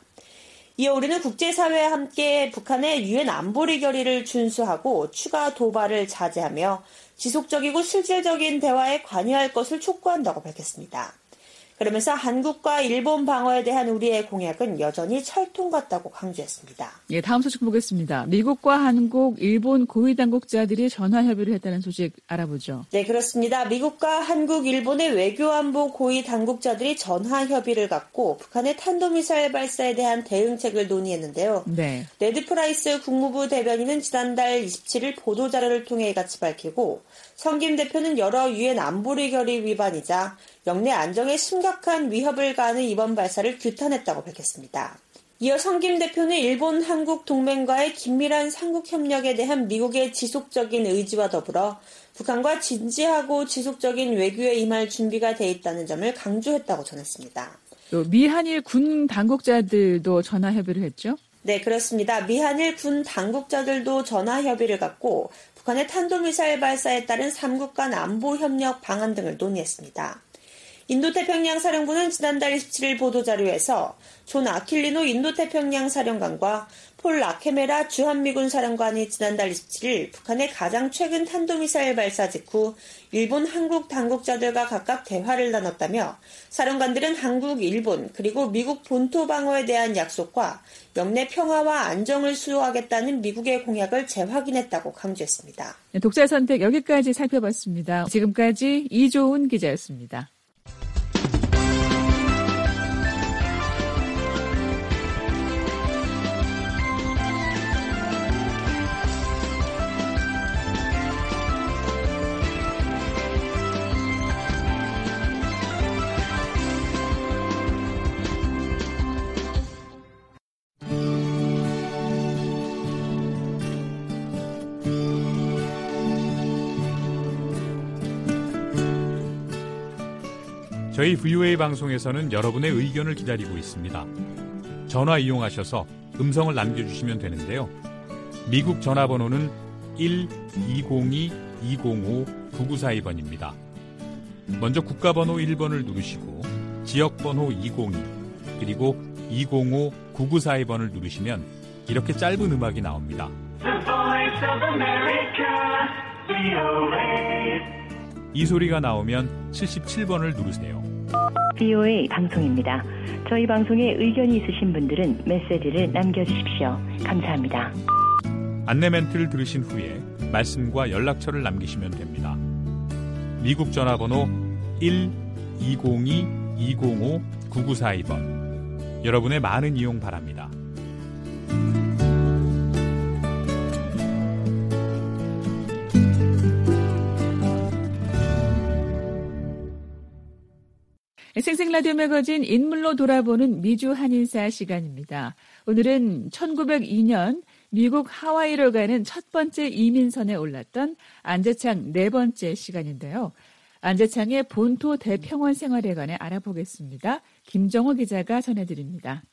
S4: 이어 우리는 국제사회와 함께 북한의 유엔 안보리 결의를 준수하고 추가 도발을 자제하며 지속적이고 실질적인 대화에 관여할 것을 촉구한다고 밝혔습니다. 그러면서 한국과 일본 방어에 대한 우리의 공약은 여전히 철통 같다고 강조했습니다.
S3: 예, 다음 소식 보겠습니다. 미국과 한국, 일본 고위 당국자들이 전화 협의를 했다는 소식 알아보죠.
S4: 네, 그렇습니다. 미국과 한국, 일본의 외교안보 고위 당국자들이 전화 협의를 갖고 북한의 탄도미사일 발사에 대한 대응책을 논의했는데요.
S3: 네.
S4: 네드 프라이스 국무부 대변인은 지난달 27일 보도자료를 통해 이같이 밝히고 성김 대표는 여러 유엔 안보리 결의 위반이자 영내 안정에 심각한 위협을 가하는 이번 발사를 규탄했다고 밝혔습니다. 이어 성김 대표는 일본, 한국 동맹과의 긴밀한 삼국 협력에 대한 미국의 지속적인 의지와 더불어 북한과 진지하고 지속적인 외교에 임할 준비가 돼 있다는 점을 강조했다고 전했습니다.
S3: 또 미한일 군 당국자들도 전화 협의를 했죠?
S4: 네, 그렇습니다. 미한일 군 당국자들도 전화 협의를 갖고 북한의 탄도미사일 발사에 따른 3국 간 안보 협력 방안 등을 논의했습니다. 인도태평양 사령부는 지난달 27일 보도자료에서 존 아킬리노 인도태평양 사령관과 폴 아케메라 주한미군 사령관이 지난달 27일 북한의 가장 최근 탄도미사일 발사 직후 일본, 한국 당국자들과 각각 대화를 나눴다며 사령관들은 한국, 일본, 그리고 미국 본토 방어에 대한 약속과 영내 평화와 안정을 수호하겠다는 미국의 공약을 재확인했다고 강조했습니다.
S3: 네, 독자 선택 여기까지 살펴봤습니다. 지금까지 이조은 기자였습니다.
S2: 저희 VOA 방송에서는 여러분의 의견을 기다리고 있습니다. 전화 이용하셔서 음성을 남겨주시면 되는데요. 미국 전화번호는 1-202-205-9942번입니다. 먼저 국가번호 1번을 누르시고 지역번호 202 그리고 205-9942번을 누르시면 이렇게 짧은 음악이 나옵니다. 이 소리가 나오면 77번을 누르세요.
S5: VOA 방송입니다. 저희 방송에 의견이 있으신 분들은 메시지를 남겨주십시오. 감사합니다.
S2: 안내 멘트를 들으신 후에 말씀과 연락처를 남기시면 됩니다. 미국 전화번호 1-202-205-9942번. 여러분의 많은 이용 바랍니다.
S3: 생생라디오 매거진 인물로 돌아보는 미주 한인사 시간입니다. 오늘은 1902년 미국 하와이로 가는 첫 번째 이민선에 올랐던 안재창 네 번째 시간인데요. 안재창의 본토 대평원 생활에 관해 알아보겠습니다. 김정호 기자가 전해드립니다.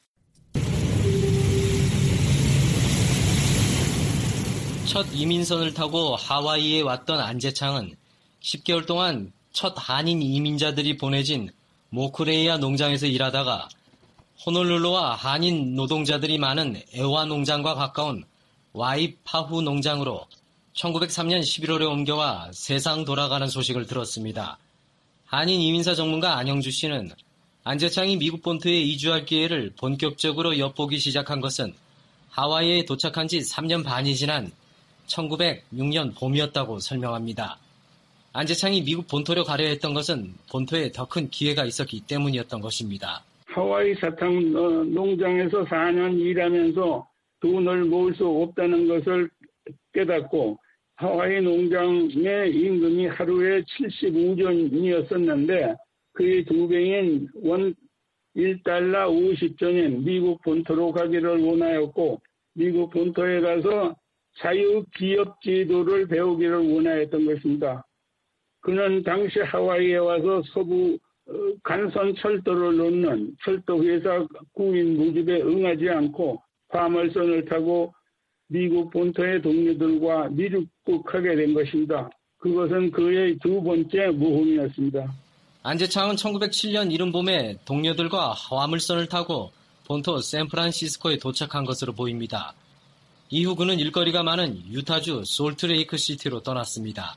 S6: 첫 이민선을 타고 하와이에 왔던 안재창은 10개월 동안 첫 한인 이민자들이 보내진 모크레이아 농장에서 일하다가 호놀룰루와 한인 노동자들이 많은 애화 농장과 가까운 와이파후 농장으로 1903년 11월에 옮겨와 세상 돌아가는 소식을 들었습니다. 한인 이민사 전문가 안영주 씨는 안재창이 미국 본토에 이주할 기회를 본격적으로 엿보기 시작한 것은 하와이에 도착한 지 3년 반이 지난 1906년 봄이었다고 설명합니다. 안재창이 미국 본토로 가려 했던 것은 본토에 더 큰 기회가 있었기 때문이었던 것입니다.
S7: 하와이 사탕 농장에서 4년 일하면서 돈을 모을 수 없다는 것을 깨닫고 하와이 농장의 임금이 하루에 75전이었었는데 그의 2배인 원 1달러 50전인 미국 본토로 가기를 원하였고 미국 본토에 가서 자유기업 제도를 원하였던 것입니다. 그는 당시 하와이에 와서 서부 간선 철도를 놓는 철도회사 구인 모집에 응하지 않고 화물선을 타고 미국 본토의 동료들과 미국국하게 된 것입니다. 그것은 그의 두 번째 모험이었습니다.
S6: 안재창은 1907년 이른 봄에 동료들과 화물선을 타고 본토 샌프란시스코에 도착한 것으로 보입니다. 이후 그는 일거리가 많은 유타주 솔트레이크 시티로 떠났습니다.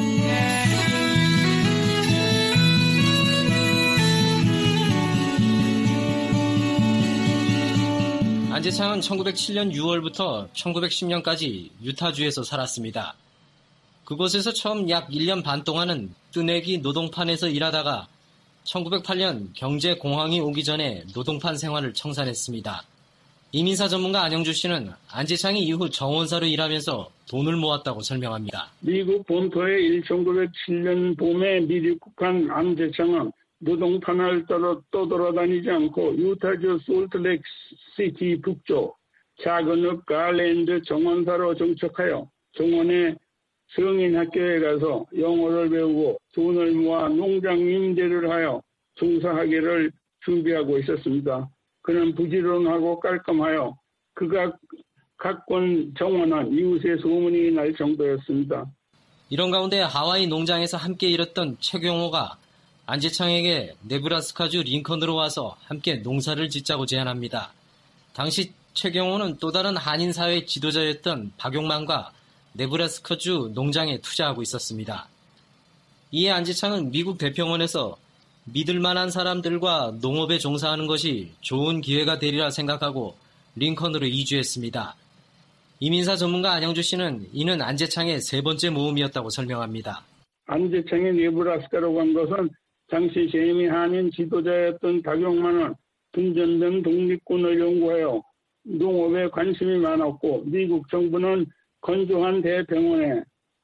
S6: 안재창은 1907년 6월부터 1910년까지 유타주에서 살았습니다. 그곳에서 처음 약 1년 반 동안은 뜨내기 노동판에서 일하다가 1908년 경제공황이 오기 전에 노동판 생활을 청산했습니다. 이민사 전문가 안영주 씨는 안재창이 이후 정원사로 일하면서 돈을 모았다고 설명합니다.
S7: 미국 본토에 1907년 봄에 미입국한 안재창은 노동판을 떠돌아다니지 않고 유타주 솔트레이크 시티 북쪽 작은 읍 가랜드 정원사로 정착하여 정원의 성인학교에 가서 영어를 배우고 돈을 모아 농장 임대를 하여 종사하기를 준비하고 있었습니다. 그는 부지런하고 깔끔하여 그가 갖곤 정원한 이웃의 소문이 날 정도였습니다.
S6: 이런 가운데 하와이 농장에서 함께 일했던 최경호가 안재창에게 네브라스카주 링컨으로 와서 함께 농사를 짓자고 제안합니다. 당시 최경호는 또 다른 한인사회 지도자였던 박용만과 네브라스카주 농장에 투자하고 있었습니다. 이에 안재창은 미국 대평원에서 믿을 만한 사람들과 농업에 종사하는 것이 좋은 기회가 되리라 생각하고 링컨으로 이주했습니다. 이민사 전문가 안영주 씨는 이는 안재창의 세 번째 모험이었다고 설명합니다.
S7: 안재창이 네브라스카로 간 것은 당시 재미 한인 지도자였던 박용만은 분전된 독립군을 연구하여 농업에 관심이 많았고 미국 정부는 건조한 대병원에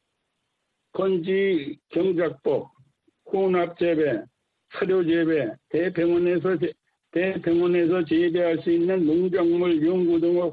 S7: 건지 경작법, 혼합재배, 사료재배, 대병원에서 재배할 수 있는 농작물 연구 등의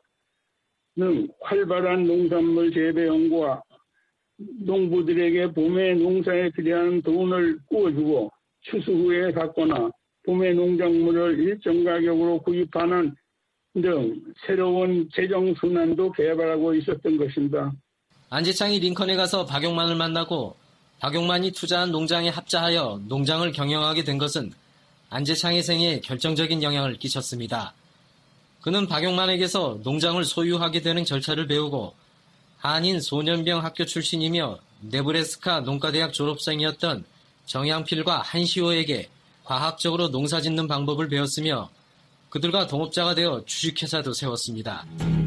S7: 활발한 농산물 재배 연구와 농부들에게 봄에 농사에 필요한 돈을 구워주고 추수 후에 샀거나 봄에 농작물을 일정 가격으로 구입하는 등 새로운 재정순환도 개발하고 있었던 것입니다.
S6: 안재창이 링컨에 가서 박용만을 만나고 박용만이 투자한 농장에 합자하여 농장을 경영하게 된 것은 안재창의 생애에 결정적인 영향을 끼쳤습니다. 그는 박용만에게서 농장을 소유하게 되는 절차를 배우고 한인 소년병 학교 출신이며 네브래스카 농가대학 졸업생이었던 정양필과 한시호에게 과학적으로 농사짓는 방법을 배웠으며 그들과 동업자가 되어 주식회사도 세웠습니다.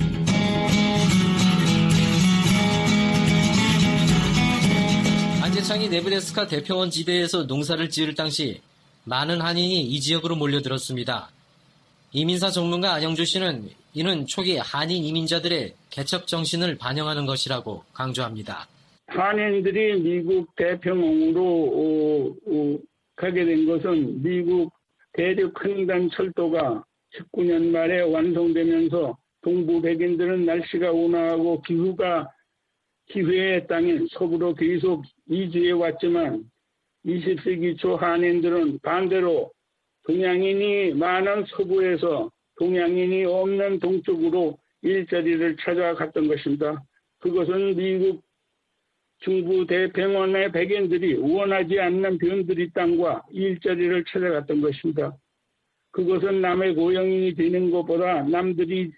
S6: 안재창이 네브래스카 대평원 지대에서 농사를 지을 당시 많은 한인이 이 지역으로 몰려들었습니다. 이민사 전문가 안영주 씨는 이는 초기 한인 이민자들의 개척 정신을 반영하는 것이라고 강조합니다.
S7: 한인들이 미국 대평원으로 가게 된 것은 미국 대륙 횡단 철도가 19년 말에 완성되면서 동부 백인들은 날씨가 온화하고 기회의 땅인 서부로 계속 이주해 왔지만 20세기 초 한인들은 반대로 동양인이 많은 서부에서 동양인이 없는 동쪽으로 일자리를 찾아갔던 것입니다. 그것은 미국 중부 대평원의 백인들이 원하지 않는 변두리 땅과 일자리를 찾아갔던 것입니다. 그것은 남의 고용인이 되는 것보다 남들이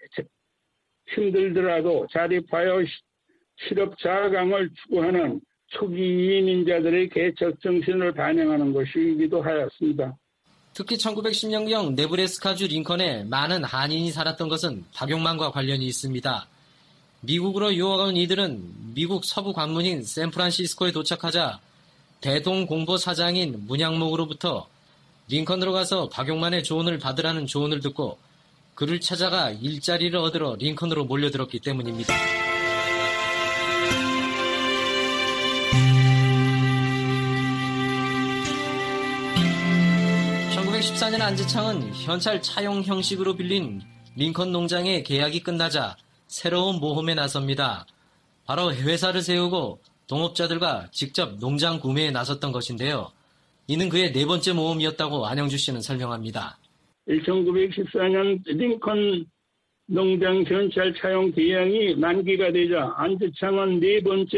S7: 힘들더라도 자립하여 실업 자강을 추구하는 초기 이민자들의 개척 정신을 반영하는 것이기도 하였습니다.
S6: 특히 1910년경 네브래스카주 링컨에 많은 한인이 살았던 것은 박용만과 관련이 있습니다. 미국으로 유학 온 이들은 미국 서부 관문인 샌프란시스코에 도착하자 대동공보 사장인 문양목으로부터 링컨으로 가서 박용만의 조언을 받으라는 조언을 듣고 그를 찾아가 일자리를 얻으러 링컨으로 몰려들었기 때문입니다. 1914년 안재창은 현찰 차용 형식으로 빌린 링컨 농장의 계약이 끝나자 새로운 모험에 나섭니다. 바로 회사를 세우고 동업자들과 직접 농장 구매에 나섰던 것인데요. 이는 그의 네 번째 모험이었다고 안영주 씨는 설명합니다.
S7: 1914년 링컨 농장 전철 차용 계약이 만기가 되자 안재창은 네 번째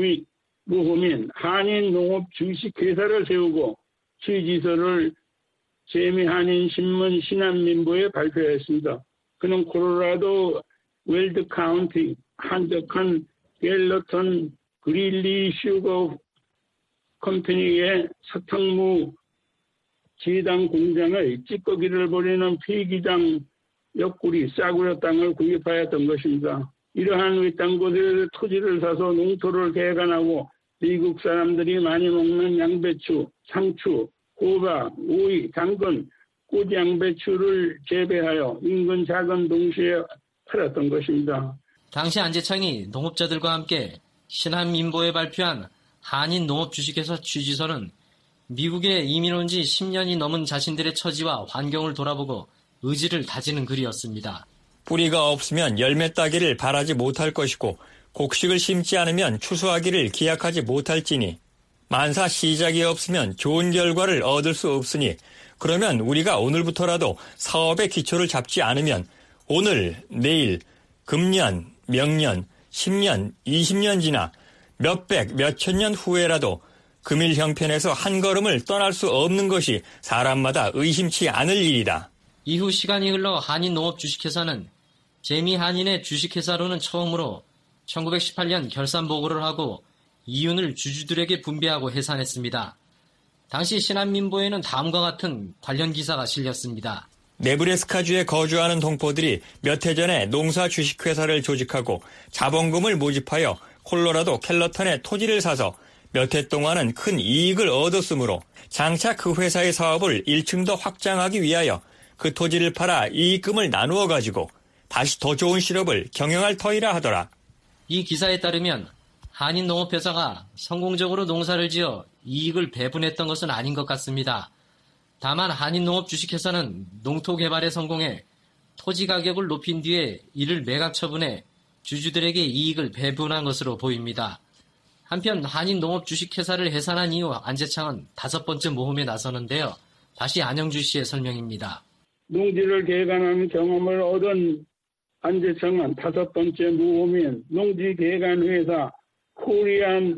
S7: 모험인 한인농업 주식회사를 세우고 취지서를 재미한인신문 신한민보에 발표했습니다. 그는 콜로라도 웰드 카운티 한적한 갤러턴 그릴리 슈거 컴퍼니의 사탕무 지당 공장의 찌꺼기를 버리는 폐기장 옆구리 싸구려 땅을 구입하였던 것입니다. 이러한 외딴 곳에 토지를 사서 농토를 개간하고 미국 사람들이 많이 먹는 양배추, 상추, 호박, 오이, 당근, 꽃양배추를 재배하여 인근 작은 동시에 팔았던 것입니다.
S6: 당시 안재창이 농업자들과 함께 신한민보에 발표한 한인 농업 주식회사 취지서는 미국에 이민 온 지 10년이 넘은 자신들의 처지와 환경을 돌아보고 의지를 다지는 글이었습니다.
S8: 뿌리가 없으면 열매 따기를 바라지 못할 것이고 곡식을 심지 않으면 추수하기를 기약하지 못할지니 만사 시작이 없으면 좋은 결과를 얻을 수 없으니 그러면 우리가 오늘부터라도 사업의 기초를 잡지 않으면 오늘, 내일, 금년, 명년, 10년, 20년 지나 몇백, 몇천 년 후에라도 금일 형편에서 한 걸음을 떠날 수 없는 것이 사람마다 의심치 않을 일이다.
S6: 이후 시간이 흘러 한인농업 주식회사는 재미 한인의 주식회사로는 처음으로 1918년 결산보고를 하고 이윤을 주주들에게 분배하고 해산했습니다. 당시 신한민보에는 다음과 같은 관련 기사가 실렸습니다.
S8: 네브래스카주에 거주하는 동포들이 몇 해 전에 농사 주식회사를 조직하고 자본금을 모집하여 콜로라도 켈러턴의 토지를 사서 몇 해 동안은 큰 이익을 얻었으므로 장차 그 회사의 사업을 1층 더 확장하기 위하여 그 토지를 팔아 이익금을 나누어 가지고 다시 더 좋은 실업을 경영할 터이라 하더라.
S6: 이 기사에 따르면 한인농업회사가 성공적으로 농사를 지어 이익을 배분했던 것은 아닌 것 같습니다. 다만 한인농업 주식회사는 농토 개발에 성공해 토지 가격을 높인 뒤에 이를 매각 처분해 주주들에게 이익을 배분한 것으로 보입니다. 한편 한인농업 주식회사를 해산한 이후 안재창은 5번째 모험에 나서는데요. 다시 안영주 씨의 설명입니다.
S7: 농지를 개간하는 경험을 얻은 안재창은 5번째 모험인 농지 개간 회사 코리안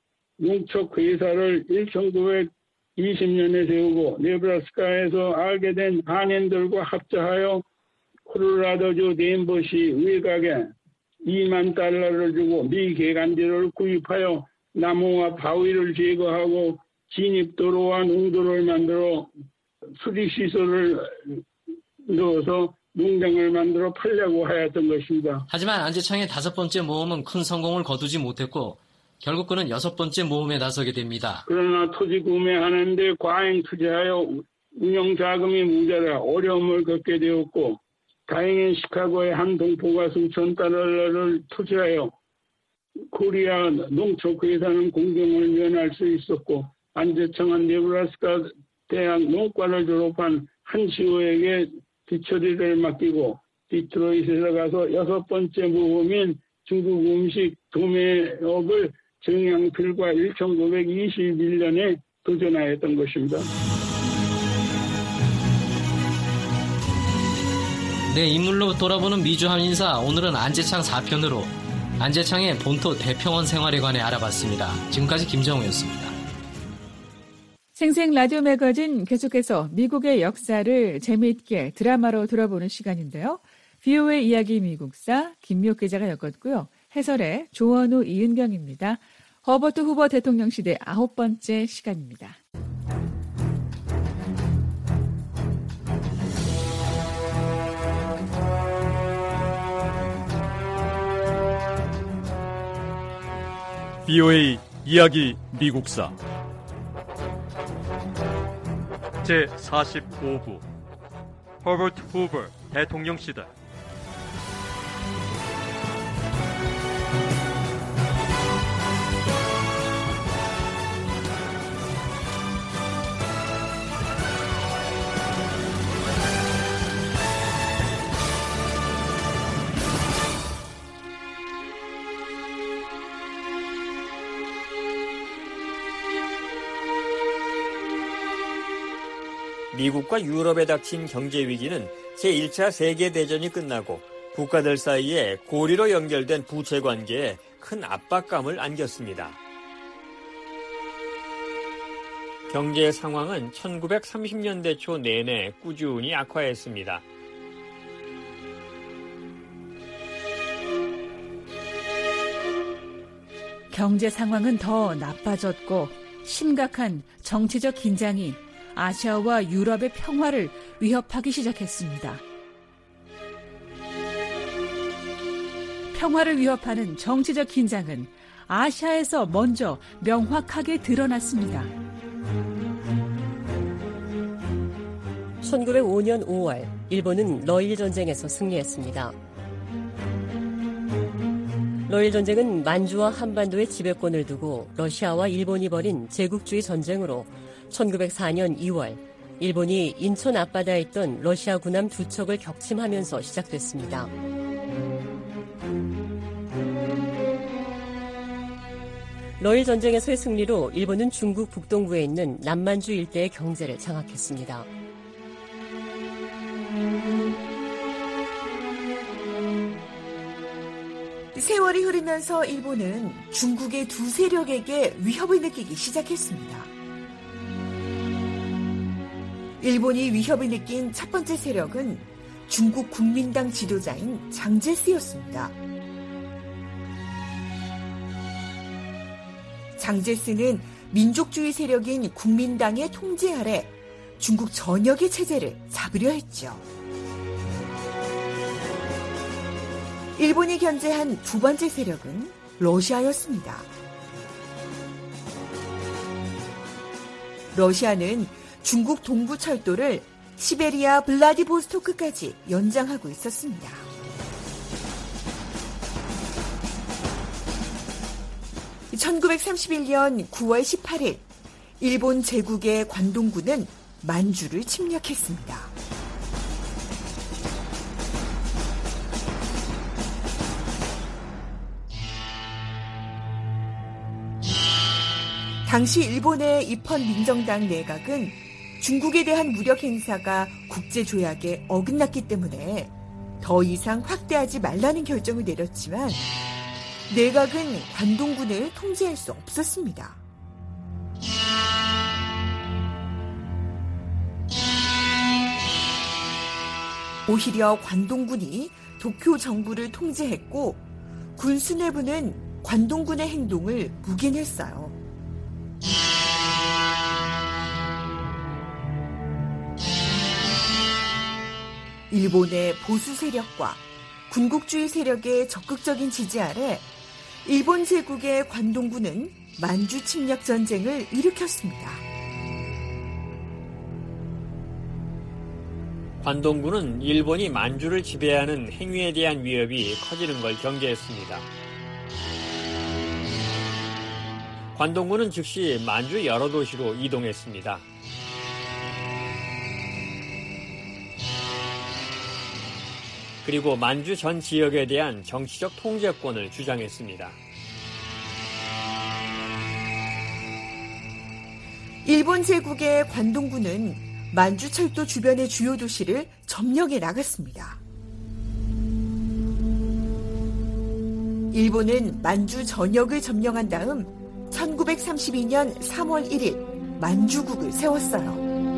S7: 농축회사를 1920년에 세우고 네브라스카에서 알게 된 한인들과 합작하여 콜로라도주 덴버시 외곽에 $20,000를 주고 미개간지를 구입하여 나무와 바위를 제거하고 진입도로와 농도를 만들어 수리시설을 넣어서 농장을 만들어 팔려고 하였던 것입니다.
S6: 하지만 안재창의 5번째 모험은 큰 성공을 거두지 못했고 결국 그는 6번째 모험에 나서게 됩니다.
S7: 그러나 토지 구매하는데 과잉 투자하여 운영 자금이 모자라 어려움을 겪게 되었고 다행히 시카고의 한 동포가 수천 달러를 투자하여 코리아 농축회사는 공정을 면할 수 있었고 안재창은 네브라스카 대학 농과를 졸업한 한 시호에게 뒤처리를 맡기고 디트로이트에 가서 6번째 모험인 중국 음식 도매업을 정양필과 1921년에 도전하였던 것입니다.
S6: 네, 인물로 돌아보는 미주 한인사, 오늘은 안재창 4편으로 안재창의 본토 대평원 생활에 관해 알아봤습니다. 지금까지 김정우였습니다.
S3: 생생 라디오 매거진 계속해서 미국의 역사를 재미있게 드라마로 들어보는 시간인데요. VOA 이야기 미국사 김미옥 기자가 엮었고요. 해설의 조원우 이은경입니다. 허버트 후보 대통령 시대 9번째 시간입니다.
S9: VOA 이야기 미국사 제45부 허버트 후버 대통령 시대
S8: 미국과 유럽에 닥친 경제 위기는 제1차 세계대전이 끝나고 국가들 사이에 고리로 연결된 부채 관계에 큰 압박감을 안겼습니다. 경제 상황은 1930년대 초 내내 꾸준히 악화했습니다.
S3: 경제 상황은 더 나빠졌고 심각한 정치적 긴장이 아시아와 유럽의 평화를 위협하기 시작했습니다. 평화를 위협하는 정치적 긴장은 아시아에서 먼저 명확하게 드러났습니다.
S10: 1905년 5월, 일본은 러일 전쟁에서 승리했습니다. 러일 전쟁은 만주와 한반도의 지배권을 두고 러시아와 일본이 벌인 제국주의 전쟁으로 1904년 2월, 일본이 인천 앞바다에 있던 러시아 군함 2척을 격침하면서 시작됐습니다. 러일 전쟁에서의 승리로 일본은 중국 북동부에 있는 남만주 일대의 경제를 장악했습니다.
S11: 세월이 흐르면서 일본은 중국의 두 세력에게 위협을 느끼기 시작했습니다. 일본이 위협을 느낀 첫 번째 세력은 중국 국민당 지도자인 장제스였습니다. 장제스는 민족주의 세력인 국민당의 통제 아래 중국 전역의 체제를 잡으려 했죠. 일본이 견제한 두 번째 세력은 러시아였습니다. 러시아는 중국 동부 철도를 시베리아 블라디보스토크까지 연장하고 있었습니다. (1931년 9월 18일) 일본 제국의 관동군은 만주를 침략했습니다. 당시 일본의 입헌 민정당 내각은 중국에 대한 무력 행사가 국제조약에 어긋났기 때문에 더 이상 확대하지 말라는 결정을 내렸지만 내각은 관동군을 통제할 수 없었습니다. 오히려 관동군이 도쿄 정부를 통제했고 군수 내부는 관동군의 행동을 묵인했어요. 일본의 보수 세력과 군국주의 세력의 적극적인 지지 아래 일본 제국의 관동군은 만주 침략 전쟁을 일으켰습니다.
S8: 관동군은 일본이 만주를 지배하는 행위에 대한 위협이 커지는 걸 경계했습니다. 관동군은 즉시 만주 여러 도시로 이동했습니다. 그리고 만주 전 지역에 대한 정치적 통제권을 주장했습니다.
S11: 일본 제국의 관동군은 만주 철도 주변의 주요 도시를 점령해 나갔습니다. 일본은 만주 전역을 점령한 다음 1932년 3월 1일 만주국을 세웠어요.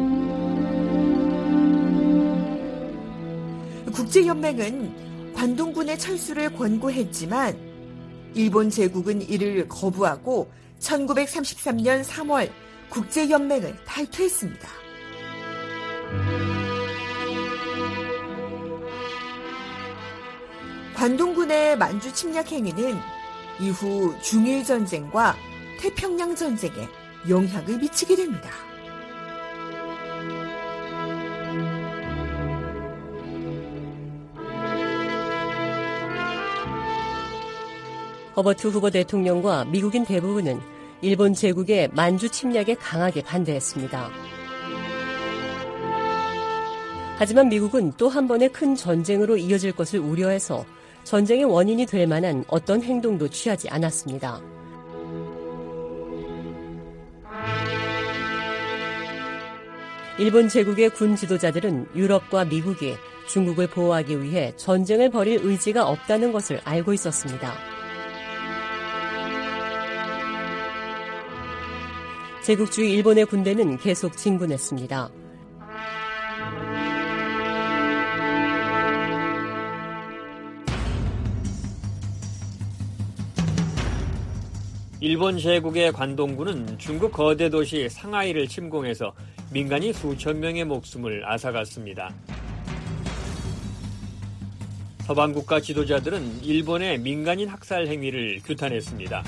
S11: 국제연맹은 관동군의 철수를 권고했지만 일본 제국은 이를 거부하고 1933년 3월 국제연맹을 탈퇴했습니다. 관동군의 만주 침략 행위는 이후 중일전쟁과 태평양전쟁에 영향을 미치게 됩니다.
S10: 허버트 후보 대통령과 미국인 대부분은 일본 제국의 만주 침략에 강하게 반대했습니다. 하지만 미국은 또 한 번의 큰 전쟁으로 이어질 것을 우려해서 전쟁의 원인이 될 만한 어떤 행동도 취하지 않았습니다. 일본 제국의 군 지도자들은 유럽과 미국이 중국을 보호하기 위해 전쟁을 벌일 의지가 없다는 것을 알고 있었습니다. 제국주의 일본의 군대는 계속 진군했습니다.
S8: 일본 제국의 관동군은 중국 거대 도시 상하이를 침공해서 민간인 수천 명의 목숨을 앗아갔습니다. 서방 국가 지도자들은 일본의 민간인 학살 행위를 규탄했습니다.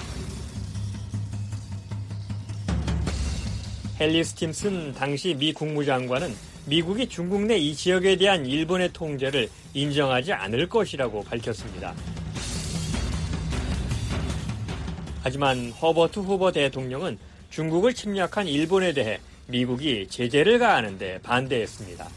S8: 헨리 스팀슨 당시 미 국무장관은 미국이 중국 내 이 지역에 대한 일본의 통제를 인정하지 않을 것이라고 밝혔습니다. 하지만 허버트 후버 대통령은 중국을 침략한 일본에 대해 미국이 제재를 가하는 데 반대했습니다.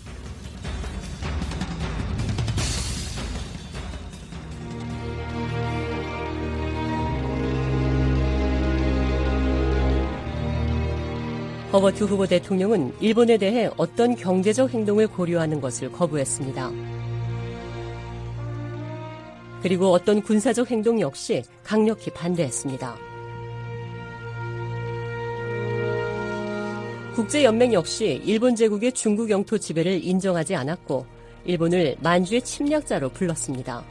S10: 허버트 후보 대통령은 일본에 대해 어떤 경제적 행동을 고려하는 것을 거부했습니다. 그리고 어떤 군사적 행동 역시 강력히 반대했습니다. 국제연맹 역시 일본 제국의 중국 영토 지배를 인정하지 않았고 일본을 만주의 침략자로 불렀습니다.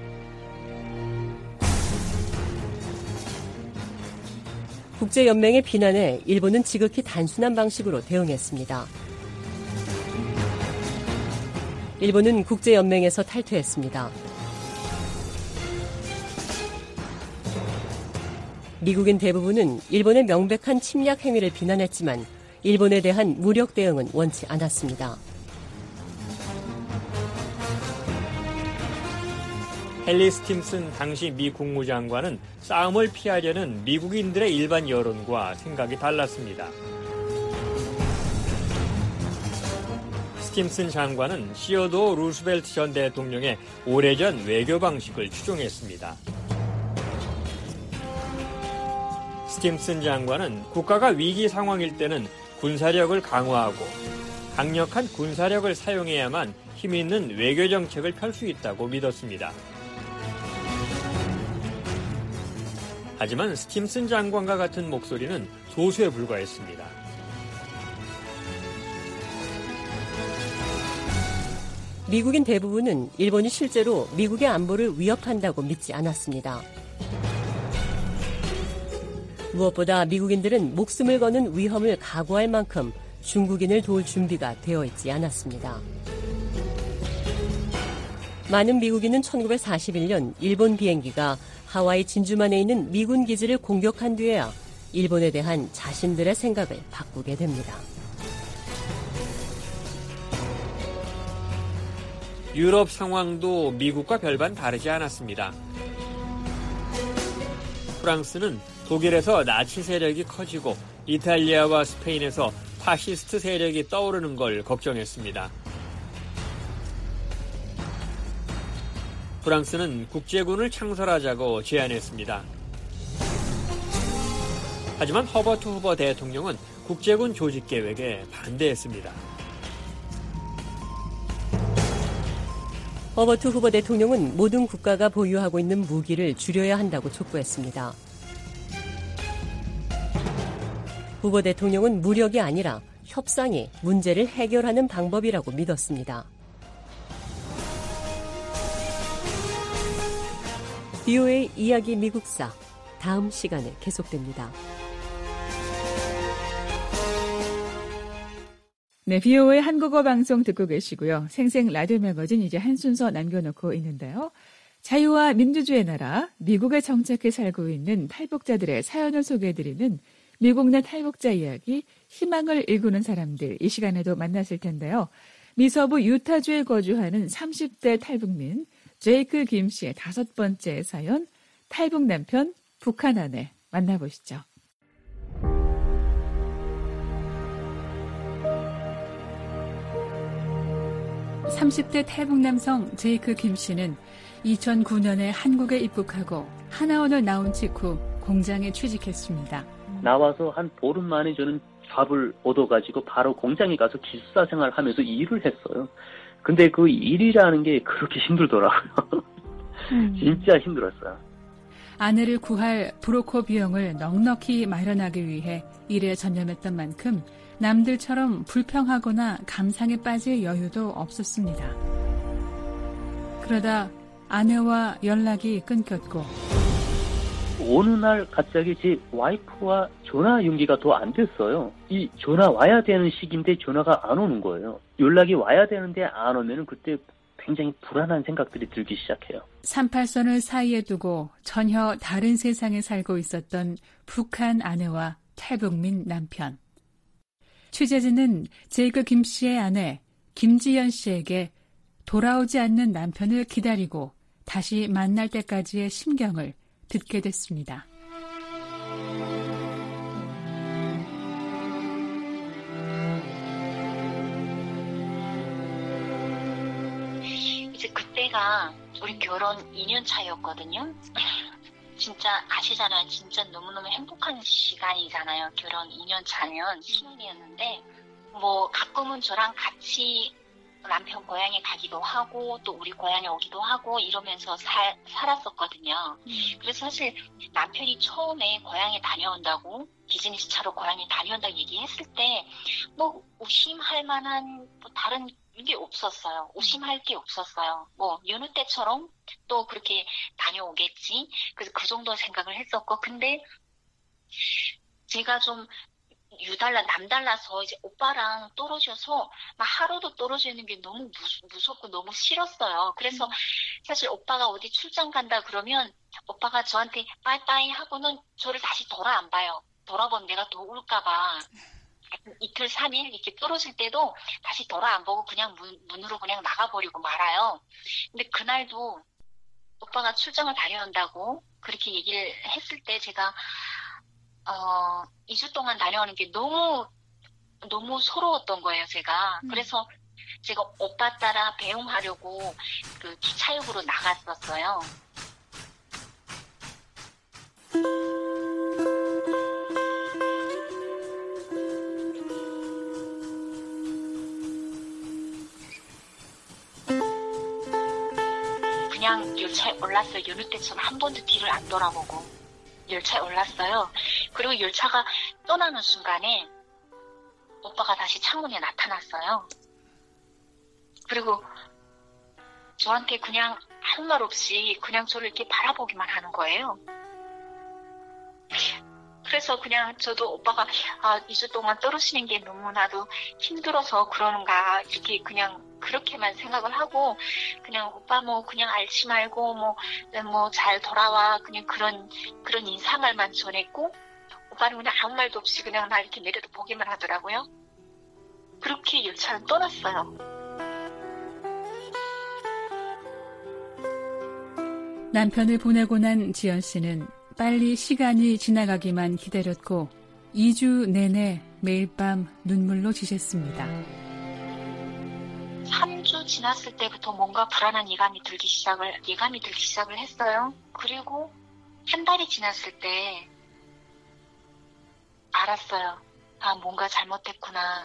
S10: 국제연맹의 비난에 일본은 지극히 단순한 방식으로 대응했습니다. 일본은 국제연맹에서 탈퇴했습니다. 미국인 대부분은 일본의 명백한 침략 행위를 비난했지만 일본에 대한 무력 대응은 원치 않았습니다.
S8: 헨리 스팀슨 당시 미 국무장관은 싸움을 피하려는 미국인들의 일반 여론과 생각이 달랐습니다. 스팀슨 장관은 시어도어 루스벨트 전 대통령의 오래전 외교 방식을 추종했습니다. 스팀슨 장관은 국가가 위기 상황일 때는 군사력을 강화하고 강력한 군사력을 사용해야만 힘 있는 외교 정책을 펼 수 있다고 믿었습니다. 하지만 스팀슨 장관과 같은 목소리는 소수에 불과했습니다.
S10: 미국인 대부분은 일본이 실제로 미국의 안보를 위협한다고 믿지 않았습니다. 무엇보다 미국인들은 목숨을 거는 위험을 각오할 만큼 중국인을 도울 준비가 되어 있지 않았습니다. 많은 미국인은 1941년 일본 비행기가 하와이 진주만에 있는 미군 기지를 공격한 뒤에야 일본에 대한 자신들의 생각을 바꾸게 됩니다.
S8: 유럽 상황도 미국과 별반 다르지 않았습니다. 프랑스는 독일에서 나치 세력이 커지고 이탈리아와 스페인에서 파시스트 세력이 떠오르는 걸 걱정했습니다. 프랑스는 국제군을 창설하자고 제안했습니다. 하지만 허버트 후버 대통령은 국제군 조직 계획에 반대했습니다.
S10: 허버트 후버 대통령은 모든 국가가 보유하고 있는 무기를 줄여야 한다고 촉구했습니다. 후보 대통령은 무력이 아니라 협상이 문제를 해결하는 방법이라고 믿었습니다. VOA 이야기 미국사 다음 시간에 계속됩니다.
S3: 네, VOA 한국어 방송 듣고 계시고요. 생생 라디오 매거진 이제 한 순서 남겨놓고 있는데요. 자유와 민주주의 나라 미국에 정착해 살고 있는 탈북자들의 사연을 소개해드리는 미국 내 탈북자 이야기, 희망을 일구는 사람들, 이 시간에도 만났을 텐데요. 미서부 유타주에 거주하는 30대 탈북민 제이크 김 씨의 5번째 사연, 탈북 남편, 북한 아내 만나보시죠. (30대) 탈북 남성 제이크 김 씨는 2009년에 한국에 입국하고 하나원을 나온 직후 공장에 취직했습니다.
S12: 나와서 한 보름 만에 저는 잡을 얻어가지고 바로 공장에 가서 기숙사 생활하면서 일을 했어요. 근데 그 일이라는 게 그렇게 힘들더라고요. 진짜 힘들었어요.
S3: 아내를 구할 브로커 비용을 넉넉히 마련하기 위해 일에 전념했던 만큼 남들처럼 불평하거나 감상에 빠질 여유도 없었습니다. 그러다 아내와 연락이 끊겼고
S12: 어느 날 갑자기 제 와이프와 전화 연기가 더 안 됐어요. 이 전화 와야 되는 시기인데 전화가 안 오는 거예요. 연락이 와야 되는데 안 오면은 그때 굉장히 불안한 생각들이 들기 시작해요.
S3: 38선을 사이에 두고 전혀 다른 세상에 살고 있었던 북한 아내와 탈북민 남편. 취재진은 제이크 김 씨의 아내 김지연 씨에게 돌아오지 않는 남편을 기다리고 다시 만날 때까지의 심경을 듣게 됐습니다.
S13: 이제 그때가 우리 결혼 2년 차였거든요. 진짜 아시잖아요. 진짜 너무너무 행복한 시간이잖아요. 결혼 2년 차면 신혼이었는데 뭐 가끔은 저랑 같이 남편 고향에 가기도 하고 또 우리 고향에 오기도 하고 이러면서 살았었거든요. 그래서 사실 남편이 처음에 고향에 다녀온다고 비즈니스 차로 고향에 다녀온다고 얘기했을 때 뭐 의심할 만한 뭐 다른 게 없었어요. 의심할 게 없었어요. 뭐 여느 때처럼 또 그렇게 다녀오겠지. 그래서 그 정도 생각을 했었고 근데 제가 좀 남달라서 이제 오빠랑 떨어져서 막 하루도 떨어져 있는 게 너무 무섭고 너무 싫었어요. 그래서 사실 오빠가 어디 출장 간다 그러면 오빠가 저한테 빠이빠이 하고는 저를 다시 돌아 안 봐요. 돌아보면 내가 더 울까봐. 이틀, 3일 이렇게 떨어질 때도 다시 돌아 안 보고 그냥 문으로 그냥 나가버리고 말아요. 근데 그날도 오빠가 출장을 다녀온다고 그렇게 얘기를 했을 때 제가 2주 동안 다녀오는 게 너무 서러웠던 거예요, 제가. 그래서 제가 오빠 따라 배웅하려고 그 기차역으로 나갔었어요. 그냥 열차에 올랐어요. 여느 때처럼 한 번도 뒤를 안 돌아보고 열차에 올랐어요. 그리고 열차가 떠나는 순간에 오빠가 다시 창문에 나타났어요. 그리고 저한테 그냥 아무 말 없이 그냥 저를 이렇게 바라보기만 하는 거예요. 그래서 그냥 저도 오빠가 2주 동안 떨어지는 게 너무나도 힘들어서 그러는가 이렇게 그냥 그렇게만 생각을 하고 그냥 오빠 뭐 그냥 앓지 말고 뭐 잘 돌아와 그냥 그런 인사말만 전했고 오빠는 그냥 아무 말도 없이 그냥 나 이렇게 내려다 보기만 하더라고요. 그렇게 열차는 떠났어요.
S3: 남편을 보내고 난 지연 씨는 빨리 시간이 지나가기만 기다렸고 2주 내내 매일 밤 눈물로 지셨습니다.
S13: 3주 지났을 때부터 뭔가 불안한 예감이 들기 시작을 했어요. 그리고 한 달이 지났을 때 알았어요. 뭔가 잘못됐구나.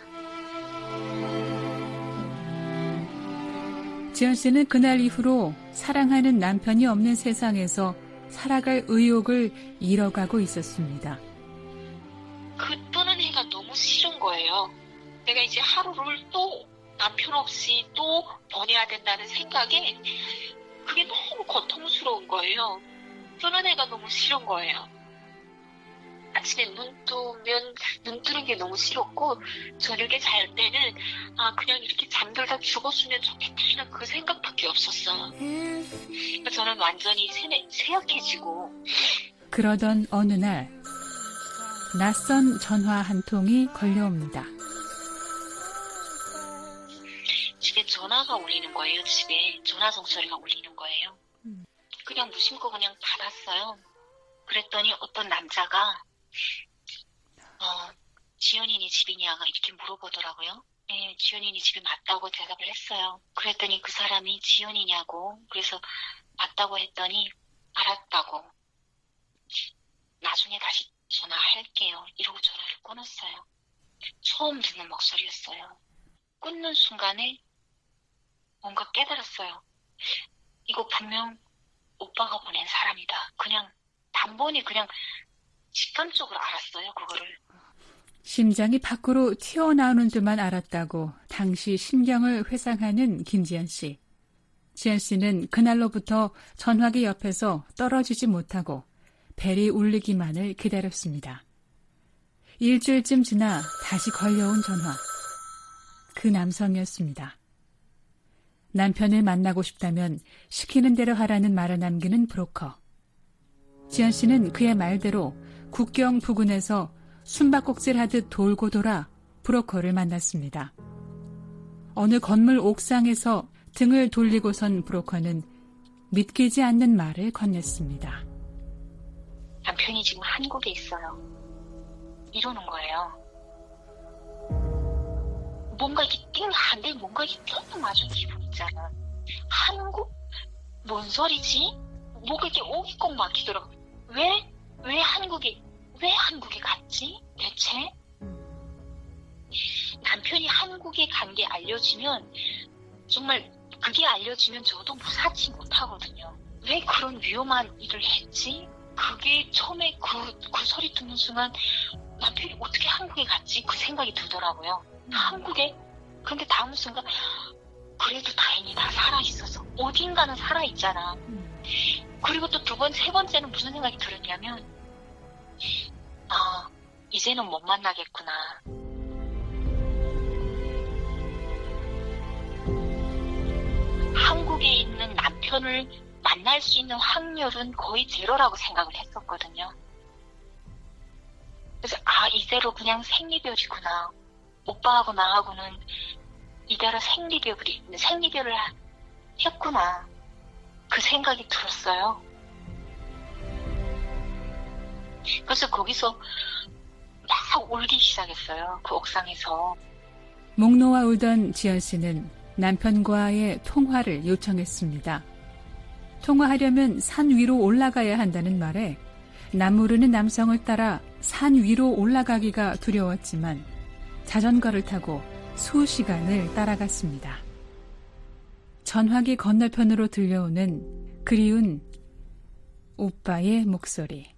S3: 지연 씨는 그날 이후로 사랑하는 남편이 없는 세상에서 살아갈 의욕을 잃어가고 있었습니다.
S13: 그 떠난 해가 너무 싫은 거예요. 내가 이제 하루를 또 남편 없이 또 보내야 된다는 생각에 그게 너무 고통스러운 거예요. 떠난 해가 너무 싫은 거예요. 아침에 눈 뜨는 게 너무 싫었고 저녁에 잘 때는 그냥 이렇게 잠들다 죽었으면 좋겠다는 그 생각밖에 없었어요. 저는 완전히 쇠약해지고
S3: 그러던 어느 날 낯선 전화 한 통이 걸려옵니다.
S13: 집에 전화가 울리는 거예요. 집에 전화송 소리가 울리는 거예요. 그냥 무심코 그냥 받았어요. 그랬더니 어떤 남자가 지연이네 집이냐가 이렇게 물어보더라고요. 네, 지연이네 집이 맞다고 대답을 했어요. 그랬더니 그 사람이 지연이냐고 그래서 맞다고 했더니 알았다고 나중에 다시 전화할게요. 이러고 전화를 끊었어요. 처음 듣는 목소리였어요. 끊는 순간에 뭔가 깨달았어요. 이거 분명 오빠가 보낸 사람이다. 그냥 단번에 그냥 직감적으로 알았어요, 그거를.
S3: 심장이 밖으로 튀어나오는 줄만 알았다고 당시 심경을 회상하는 김지연 씨. 지연 씨는 그날로부터 전화기 옆에서 떨어지지 못하고 벨이 울리기만을 기다렸습니다. 일주일쯤 지나 다시 걸려온 전화. 그 남성이었습니다. 남편을 만나고 싶다면 시키는 대로 하라는 말을 남기는 브로커. 지연 씨는 그의 말대로 국경 부근에서 숨바꼭질하듯 돌고 돌아 브로커를 만났습니다. 어느 건물 옥상에서 등을 돌리고선 브로커는 믿기지 않는 말을 건넸습니다.
S13: 남편이 지금 한국에 있어요. 이러는 거예요. 뭔가 이렇게 띵한데 뭔가 이렇게 띵 맞은 기분 있잖아. 한국? 뭔 소리지? 뭐가 이렇게 오기 꼭 막히더라고. 왜 한국에 갔지? 대체? 남편이 한국에 간 게 알려지면 정말 그게 알려지면 저도 무사치 못하거든요. 왜 그런 위험한 일을 했지? 그게 처음에 그 소리 듣는 순간 남편이 어떻게 한국에 갔지? 그 생각이 들더라고요. 한국에? 근데 다음 순간 그래도 다행이다. 살아있어서. 어딘가는 살아있잖아. 그리고 또 두 번, 세 번째는 무슨 생각이 들었냐면 이제는 못 만나겠구나. 한국에 있는 남편을 만날 수 있는 확률은 거의 제로라고 생각을 했었거든요. 그래서 이대로 그냥 생리별이구나. 오빠하고 나하고는 이대로 생리별을 했구나. 그 생각이 들었어요. 그래서 거기서 막 울기 시작했어요. 그 옥상에서.
S3: 목 놓아 울던 지연 씨는 남편과의 통화를 요청했습니다. 통화하려면 산 위로 올라가야 한다는 말에 남모르는 남성을 따라 산 위로 올라가기가 두려웠지만 자전거를 타고 수시간을 따라갔습니다. 전화기 건너편으로 들려오는 그리운 오빠의 목소리.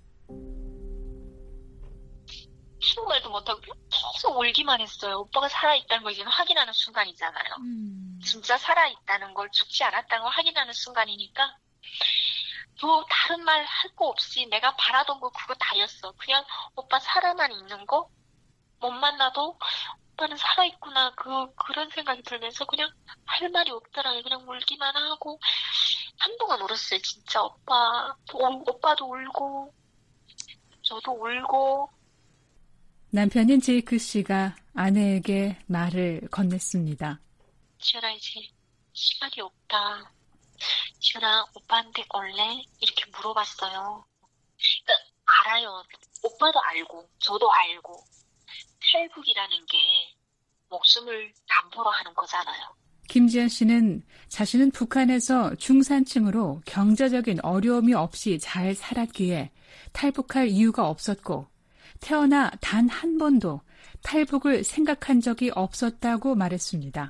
S13: 아무 말도 못하고 계속 울기만 했어요. 오빠가 살아있다는 걸 이제는 확인하는 순간이잖아요. 진짜 살아있다는 걸, 죽지 않았다는 걸 확인하는 순간이니까 뭐 다른 말 할 거 없이 내가 바라던 거 그거 다였어. 그냥 오빠 살아만 있는 거, 못 만나도 오빠는 살아있구나. 그런 생각이 들면서 그냥 할 말이 없더라고요. 그냥 울기만 하고 한동안 울었어요. 진짜 오빠도 울고 저도 울고.
S3: 남편인 제이크 씨가 아내에게 말을 건넸습니다.
S13: 지연아, 이제 시간이 없다. 지연아, 오빠한테 올래? 이렇게 물어봤어요. 그러니까 알아요. 오빠도 알고 저도 알고 탈북이라는 게 목숨을 담보로 하는 거잖아요.
S3: 김지연 씨는 자신은 북한에서 중산층으로 경제적인 어려움이 없이 잘 살았기에 탈북할 이유가 없었고 태어나 단 한 번도 탈북을 생각한 적이 없었다고 말했습니다.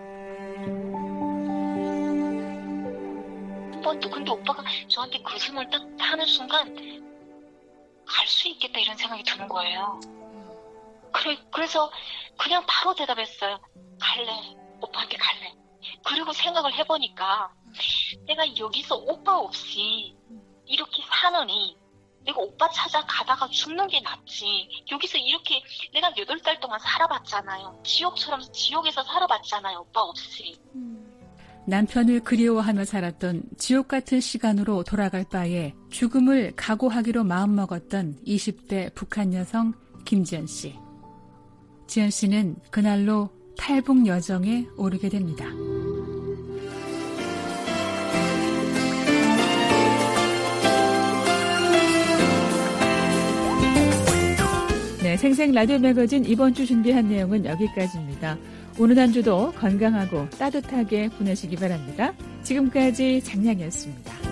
S13: 한 번도. 근데 오빠가 저한테 그 질문을 딱 하는 순간 갈 수 있겠다 이런 생각이 드는 거예요. 그래서 그냥 바로 대답했어요. 갈래. 오빠한테 갈래. 그리고 생각을 해보니까 내가 여기서 오빠 없이 이렇게 사느니 내가 오빠 찾아가다가 죽는 게 낫지. 여기서 이렇게 내가 8달 동안 살아봤잖아요. 지옥처럼 지옥에서 살아봤잖아요. 오빠 없이.
S3: 남편을 그리워하며 살았던 지옥 같은 시간으로 돌아갈 바에 죽음을 각오하기로 마음먹었던 20대 북한 여성 김지연 씨. 지연 씨는 그날로 탈북 여정에 오르게 됩니다. 네, 생생 라디오 매거진 이번 주 준비한 내용은 여기까지입니다. 오늘 한 주도 건강하고 따뜻하게 보내시기 바랍니다. 지금까지 장량이었습니다.